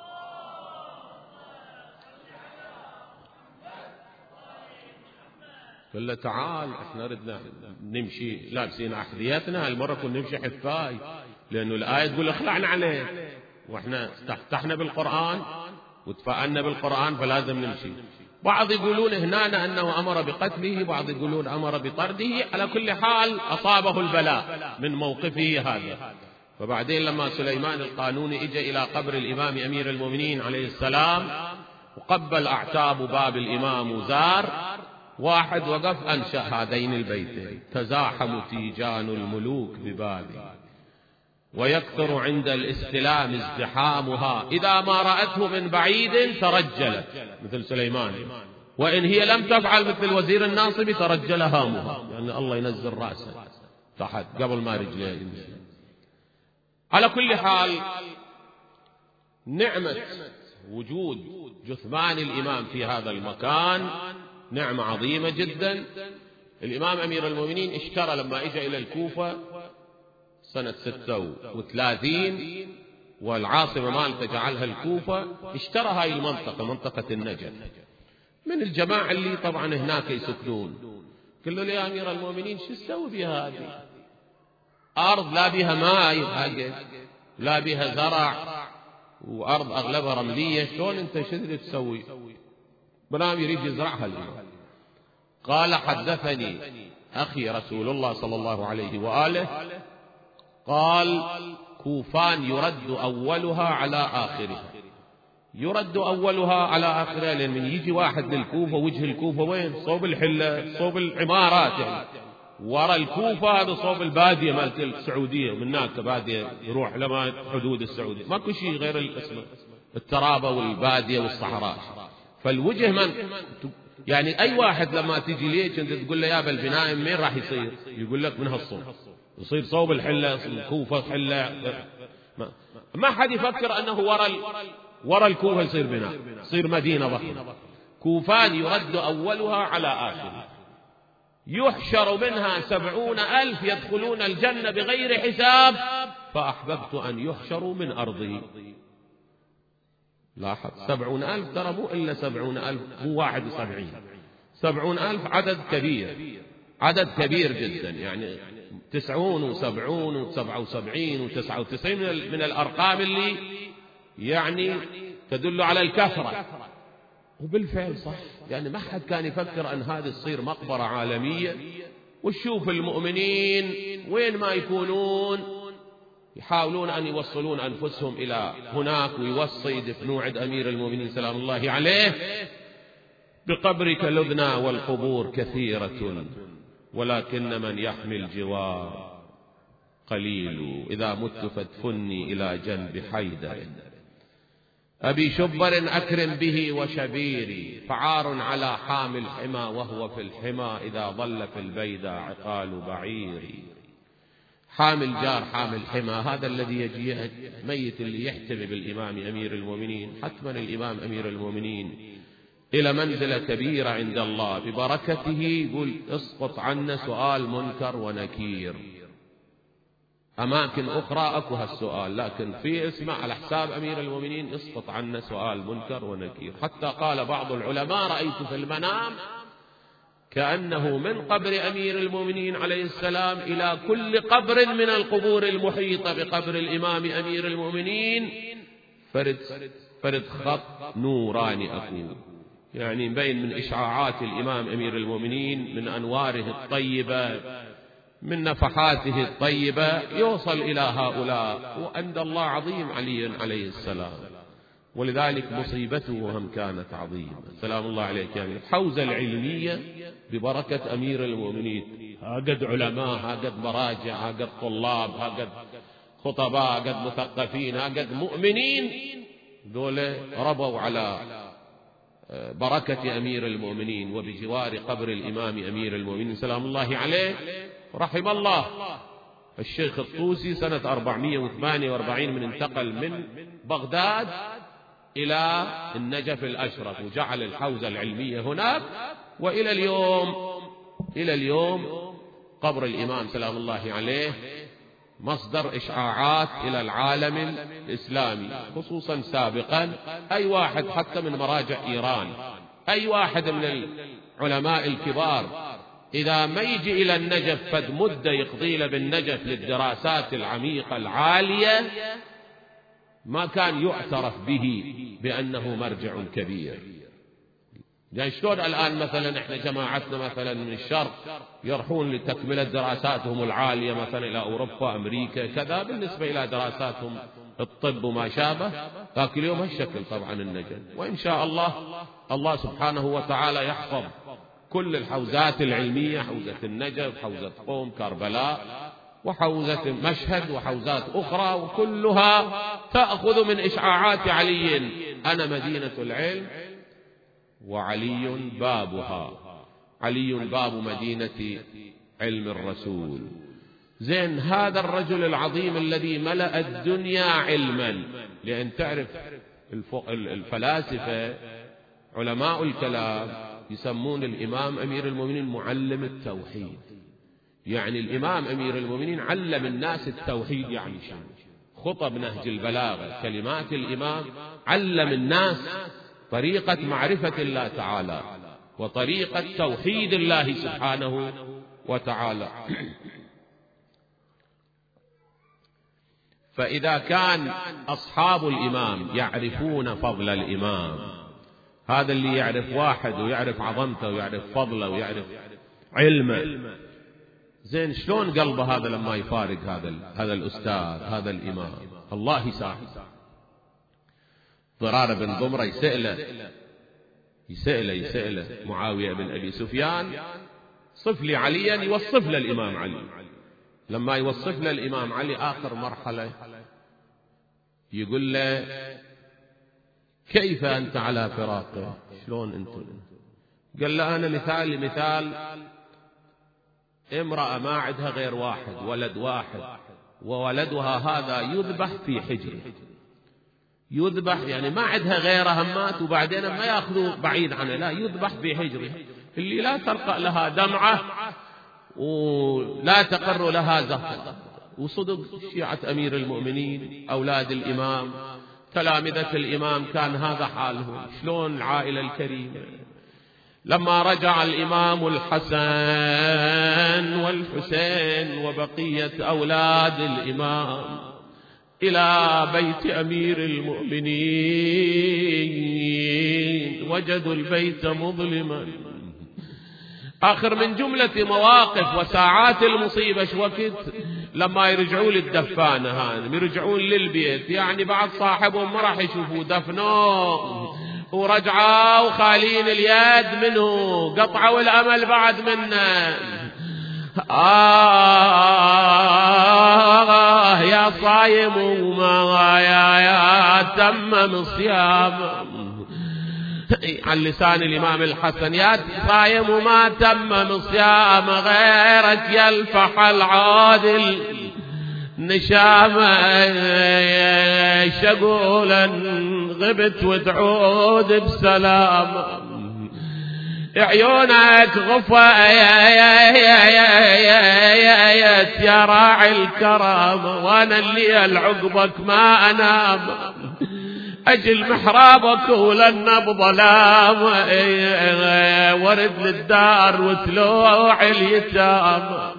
قال له تعال احنا ردنا نمشي لابسين أحذيتنا، هالمرة كنا نمشي حفاي، لأنه الآية تقول اخلعنا عليك، واحنا استفتحنا بالقرآن وتفأنا بالقرآن فلازم نمشي. بعض يقولون هنا أنه أمر بقتله، بعض يقولون أمر بطرده. على كل حال أصابه البلاء من موقفه هذا. فبعدين لما سليمان القانوني إجى إلى قبر الإمام أمير المؤمنين عليه السلام وقبل أعتاب باب الإمام وزار، واحد وقف أنشأ هذين البيتين: تزاحم تيجان الملوك ببابي ويكثر عند الاستلام ازدحامها، إذا ما رأته من بعيد ترجلت مثل سليمان، وإن هي لم تفعل مثل الوزير الناصبي ترجل هامها، يعني الله ينزل رأسه تحت قبل ما رجليه يمشي. على كل حال نعمة وجود جثمان الإمام في هذا المكان نعمة عظيمة جدا. الإمام أمير المؤمنين اشترى لما إجا إلى الكوفة سنة 36 والعاصمة مالته جعلها الكوفة، اشترى هاي المنطقة، منطقة النجف، من الجماعة اللي طبعا هناك يسكنون. قال له يا أمير المؤمنين شو تسوي بها هذه أرض لا بها ماء لا بها زرع، وأرض أغلبها رملية، شلون أنت شو تسوي؟ بنام يريد يزرعها الإمام. قال حدثني أخي رسول الله صلى الله عليه وآله قال كوفان يرد أولها على آخرها، يرد أولها على آخرها، لأن من يجي واحد للكوفة وجه الكوفة وين؟ صوب الحلة، صوب العمارات، يعني ورا الكوفة هذا صوب البادية مالت السعودية، من هناك بادية يروح لما حدود السعودية، ماكو شيء غير الاسم الترابة والبادية والصحراء. فالوجه من يعني أي واحد لما تيجي ليش أنت تقول له يا بالبناء مين راح يصير؟ يقول لك من هالصوب يصير صوب الحلة، الكوفة حلة، ما حد يفكر أنه ورا الكوفة يصير بناء، يصير مدينة ضخمة. كوفان يرد أولها على آخرها، يحشر منها 70,000 يدخلون الجنة بغير حساب، فأحببت أن يحشروا من أرضي. لاحظ 70,000 ترى مو إلا 70,000، مو 71، 70,000 عدد كبير، عدد كبير جدا، يعني 90 و70 و77 و99 من الأرقام اللي يعني تدل على الكثرة. وبالفعل صح، يعني ما حد كان يفكر أن هذه تصير مقبرة عالمية، وتشوف المؤمنين وين ما يكونون يحاولون أن يوصلون أنفسهم إلى هناك، ويوصي يدفنوا عند أمير المؤمنين سلام الله عليه: بقبرك لذنا والقبور كثيرة ولكن من يحمي الجوار قليل، إذا مت فادفني إلى جنب حيدر، أبي شبر أكرم به وشبيري، فعار على حامل الحمى وهو في الحمى، إذا ظل في البيدى عقال بعيري. حامل جار حامل حمى، هذا الذي يجي ميت اللي يحتمي بالإمام أمير المؤمنين، حتما الإمام أمير المؤمنين إلى منزلة كبيرة عند الله ببركته. يقول اسقط عنا سؤال منكر ونكير. أماكن أخرى أكو هالسؤال، لكن في اسمع على حساب أمير المؤمنين اسقط عنا سؤال منكر ونكير. حتى قال بعض العلماء: رأيت في المنام كأنه من قبر أمير المؤمنين عليه السلام إلى كل قبر من القبور المحيطة بقبر الإمام أمير المؤمنين فرد خط نوراني أكون، يعني مبين من إشعاعات الإمام أمير المؤمنين، من أنواره الطيبة، من نفحاته الطيبة، يوصل إلى هؤلاء. وعند الله عظيم علي عليه السلام، ولذلك مصيبته هم كانت عظيمة. سلام الله عليك. يعني الحوزة العلمية ببركة أمير المؤمنين، هاقد علماء، هاقد مراجع، هاقد طلاب، هاقد خطباء، هاقد مثقفين، هاقد مؤمنين، دول ربوا على بركة أمير المؤمنين وبجوار قبر الإمام أمير المؤمنين سلام الله عليه. رحم الله الشيخ الطوسي سنة 448 من انتقل من بغداد إلى النجف الأشرف وجعل الحوزة العلمية هناك. وإلى اليوم قبر الإمام سلام الله عليه مصدر إشعاعات إلى العالم الإسلامي، خصوصا سابقا أي واحد حتى من مراجع إيران، أي واحد من العلماء الكبار إذا ما يجي إلى النجف فد مدة يقضي له بالنجف للدراسات العميقة العالية، ما كان يعترف به بأنه مرجع كبير. يعني شلون الآن مثلا احنا جماعتنا مثلا من الشرق يروحون لتكملة دراساتهم العالية مثلا إلى أوروبا أمريكا كذا، بالنسبة إلى دراساتهم الطب وما شابه، ذاك اليوم هالشكل طبعا النجف. وإن شاء الله سبحانه وتعالى يحفظ كل الحوزات العلمية، حوزة النجف، حوزة قوم، كربلاء، وحوزة مشهد، وحوزات أخرى، وكلها تأخذ من إشعاعات علي. أنا مدينة العلم وعلي بابها، علي باب مدينة علم الرسول. زين، هذا الرجل العظيم الذي ملأ الدنيا علما، لأن تعرف الفلاسفة علماء الكلام يسمون الإمام أمير المؤمنين معلم التوحيد. يعني الإمام أمير المؤمنين علم الناس التوحيد، يعني شنو؟ خطب نهج البلاغة، كلمات الإمام علم الناس طريقة معرفة الله تعالى وطريقة توحيد الله سبحانه وتعالى. فإذا كان أصحاب الإمام يعرفون فضل الإمام، هذا اللي يعرف واحد ويعرف عظمته ويعرف فضله ويعرف علمه، زين شلون قلبه هذا لما يفارق هذا الأستاذ هذا الإمام؟ الله يسامحه. ضرار بن ضمرة يسأله معاوية بن أبي سفيان صف لي عليا، يوصف له الإمام علي. لما يوصف له الإمام علي آخر مرحلة يقول له كيف أنت على فراقه؟ شلون أنت؟ قال له أنا مثال امرأة ما عندها غير واحد، ولد واحد، وولدها هذا يذبح في حجره، يذبح يعني ما عندها غيرها، مات وبعدين ما يأخذوا بعيد عنه، لا يذبح في حجره، اللي لا ترقى لها دمعة ولا تقر لها زهرة. وصدق شيعة أمير المؤمنين أولاد الإمام تلامذة الإمام كان هذا حالهم. شلون العائلة الكريمة لما رجع الإمام الحسن والحسين وبقية أولاد الإمام إلى بيت أمير المؤمنين وجدوا البيت مظلما. آخر من جملة مواقف وساعات المصيبة شوكت لما يرجعون للدفانة، هذا يرجعون للبيت، يعني بعد صاحبهم ما راح يشوفوا دفنوه ورجعوا وخالين اليد منه، قطعوا الأمل بعد منه. يا صايم وما يا تمم الصيام، عن لسان الإمام الحسن، يا صايم وما تمم الصيام غيرك يلفح العادل نشامة، شقولا غبت وتعود بسلام، عيونك غفا يا راعي الكرم، وانا اللي عقبك ما انام، أجي المحرابك ولنا بظلام ورد للدار وتلوع اليتامى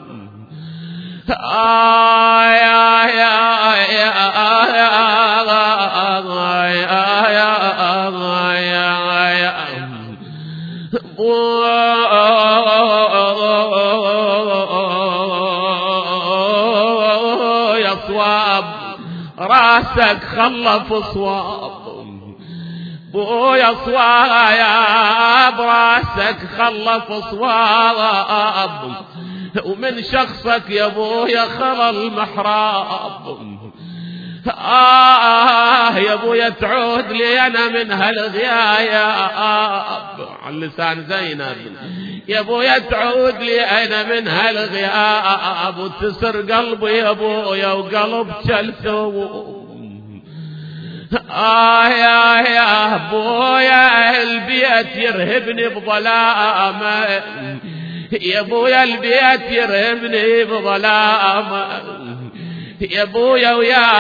يا صواب راسك خلف صواب بويا صواب راسك خلف صواب ومن شخصك يا ابويا خرى المحراب يا ابويا تعود لي انا من هالغياب على لسان زينب يا ابويا تعود لي انا من هالغياب وتسر قلبي يا ابويا وقلب كلثوم يا ابويا البيت يرهبني بظلامه يا ابويا البيت يرهبني بظلامه يا ابويا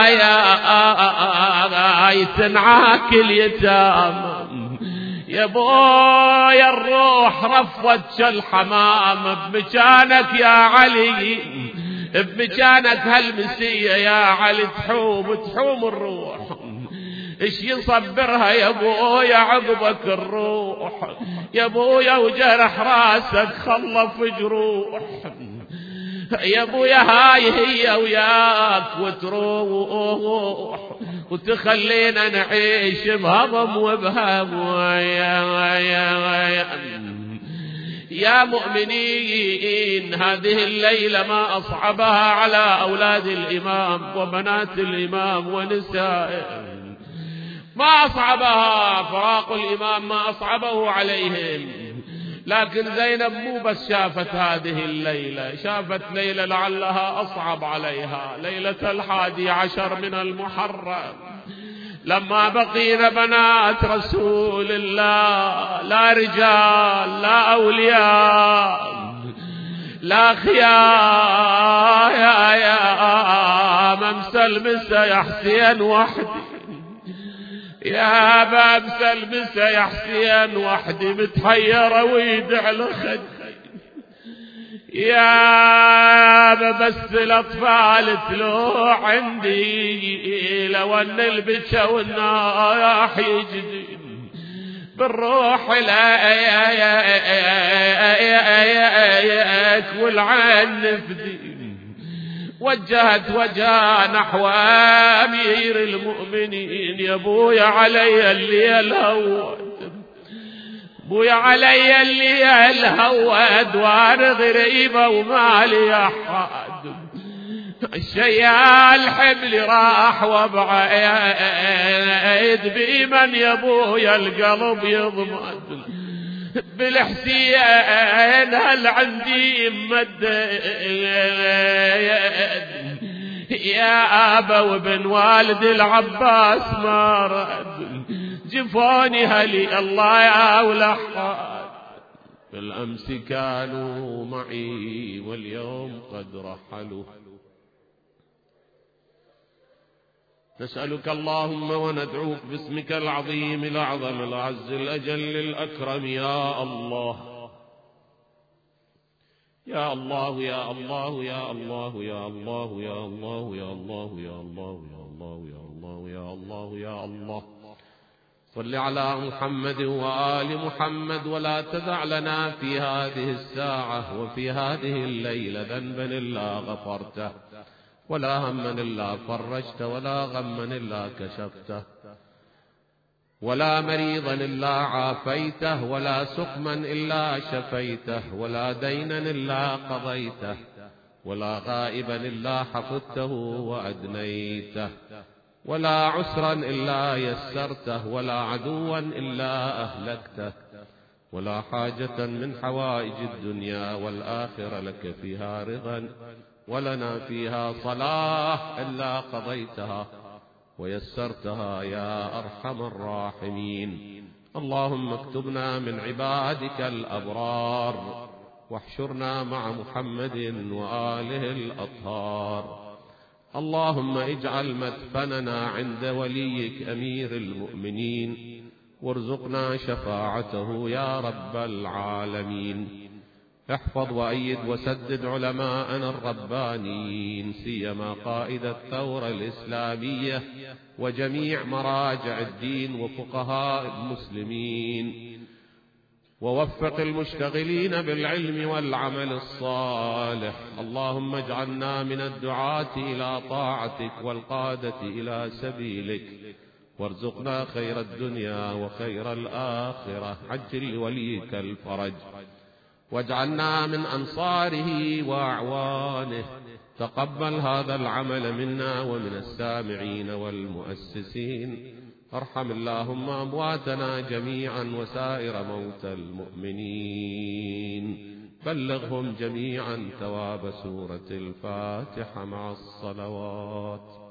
ويا يتنعاك اليتامى يا ابويا الروح رفضت الحمام بمكانك يا علي بمكانك هالمسية يا علي تحوم الروح ايش يصبرها يا ابويا عقبك الروح يا ابويا وجرح راسك خلف جروح يا ابويا هاي هي وياك وتروح وتخلينا نعيش بهضم وبهم يا مؤمنين هذه الليلة ما أصعبها على أولاد الإمام وبنات الإمام ونسائه ما أصعبها فراق الإمام ما أصعبه عليهم لكن زينب مو بس شافت هذه الليلة شافت ليلة لعلها أصعب عليها ليلة 11 من المحرم لما بقينا بنات رسول الله لا رجال لا أولياء لا خيار يا ممسلمسة يا حسين وحدي يا باب سلمسة يا حسين وحدي متحيرة ويدع لخدي يا بس الأطفال تلوح عندي لو أن البكا والناح يجدي بالروح لايك والعين نفدي وجهت وجه نحو أمير المؤمنين يا ابويا علي اللي الهود ابويا علي اللي الهود وانا غريبة ومالي احد الشيال حبلي راح وابعد بمن يا ابويا القلب يضمد بالحسين هل عندي مد يا أبا وابن والد العباس ما رد جفوني هلي الله يا ولحد بالأمس كانوا معي واليوم قد رحلوا نسألك اللهم وندعوك باسمك العظيم الأعظم الأعز الأجل الأكرم يا الله يا الله يا الله يا الله يا الله يا الله يا الله يا الله يا الله يا الله يا الله يا الله صل على محمد وآل محمد ولا تدع لنا في هذه الساعة وفي هذه الليلة ذنبا إلا غفرته ولا هما إلا فرجته ولا غما إلا كشفته ولا مريضا إلا عافيته ولا سقما إلا شفيته ولا دينا إلا قضيته ولا غائبا إلا حفظته وأدنيته ولا عسرا إلا يسرته ولا عدوا إلا أهلكته ولا حاجة من حوائج الدنيا والآخرة لك فيها رضا ولنا فيها صلاح إلا قضيتها ويسرتها يا أرحم الراحمين. اللهم اكتبنا من عبادك الأبرار واحشرنا مع محمد وآله الأطهار اللهم اجعل مدفننا عند وليك أمير المؤمنين، وارزقنا شفاعته يا رب العالمين. احفظ وأيد وسدد علماءنا الربانيين، سيما قائد الثورة الإسلامية وجميع مراجع الدين وفقهاء المسلمين، ووفق المشتغلين بالعلم والعمل الصالح. اللهم اجعلنا من الدعاة إلى طاعتك والقادة إلى سبيلك، وارزقنا خير الدنيا وخير الآخرة. عجل وليك الفرج، واجعلنا من أنصاره وأعوانه. تقبل هذا العمل منا ومن السامعين والمؤسسين. ارحم اللهم أمواتنا جميعا وسائر موتى المؤمنين، بلغهم جميعا ثواب سورة الفاتحة مع الصلوات.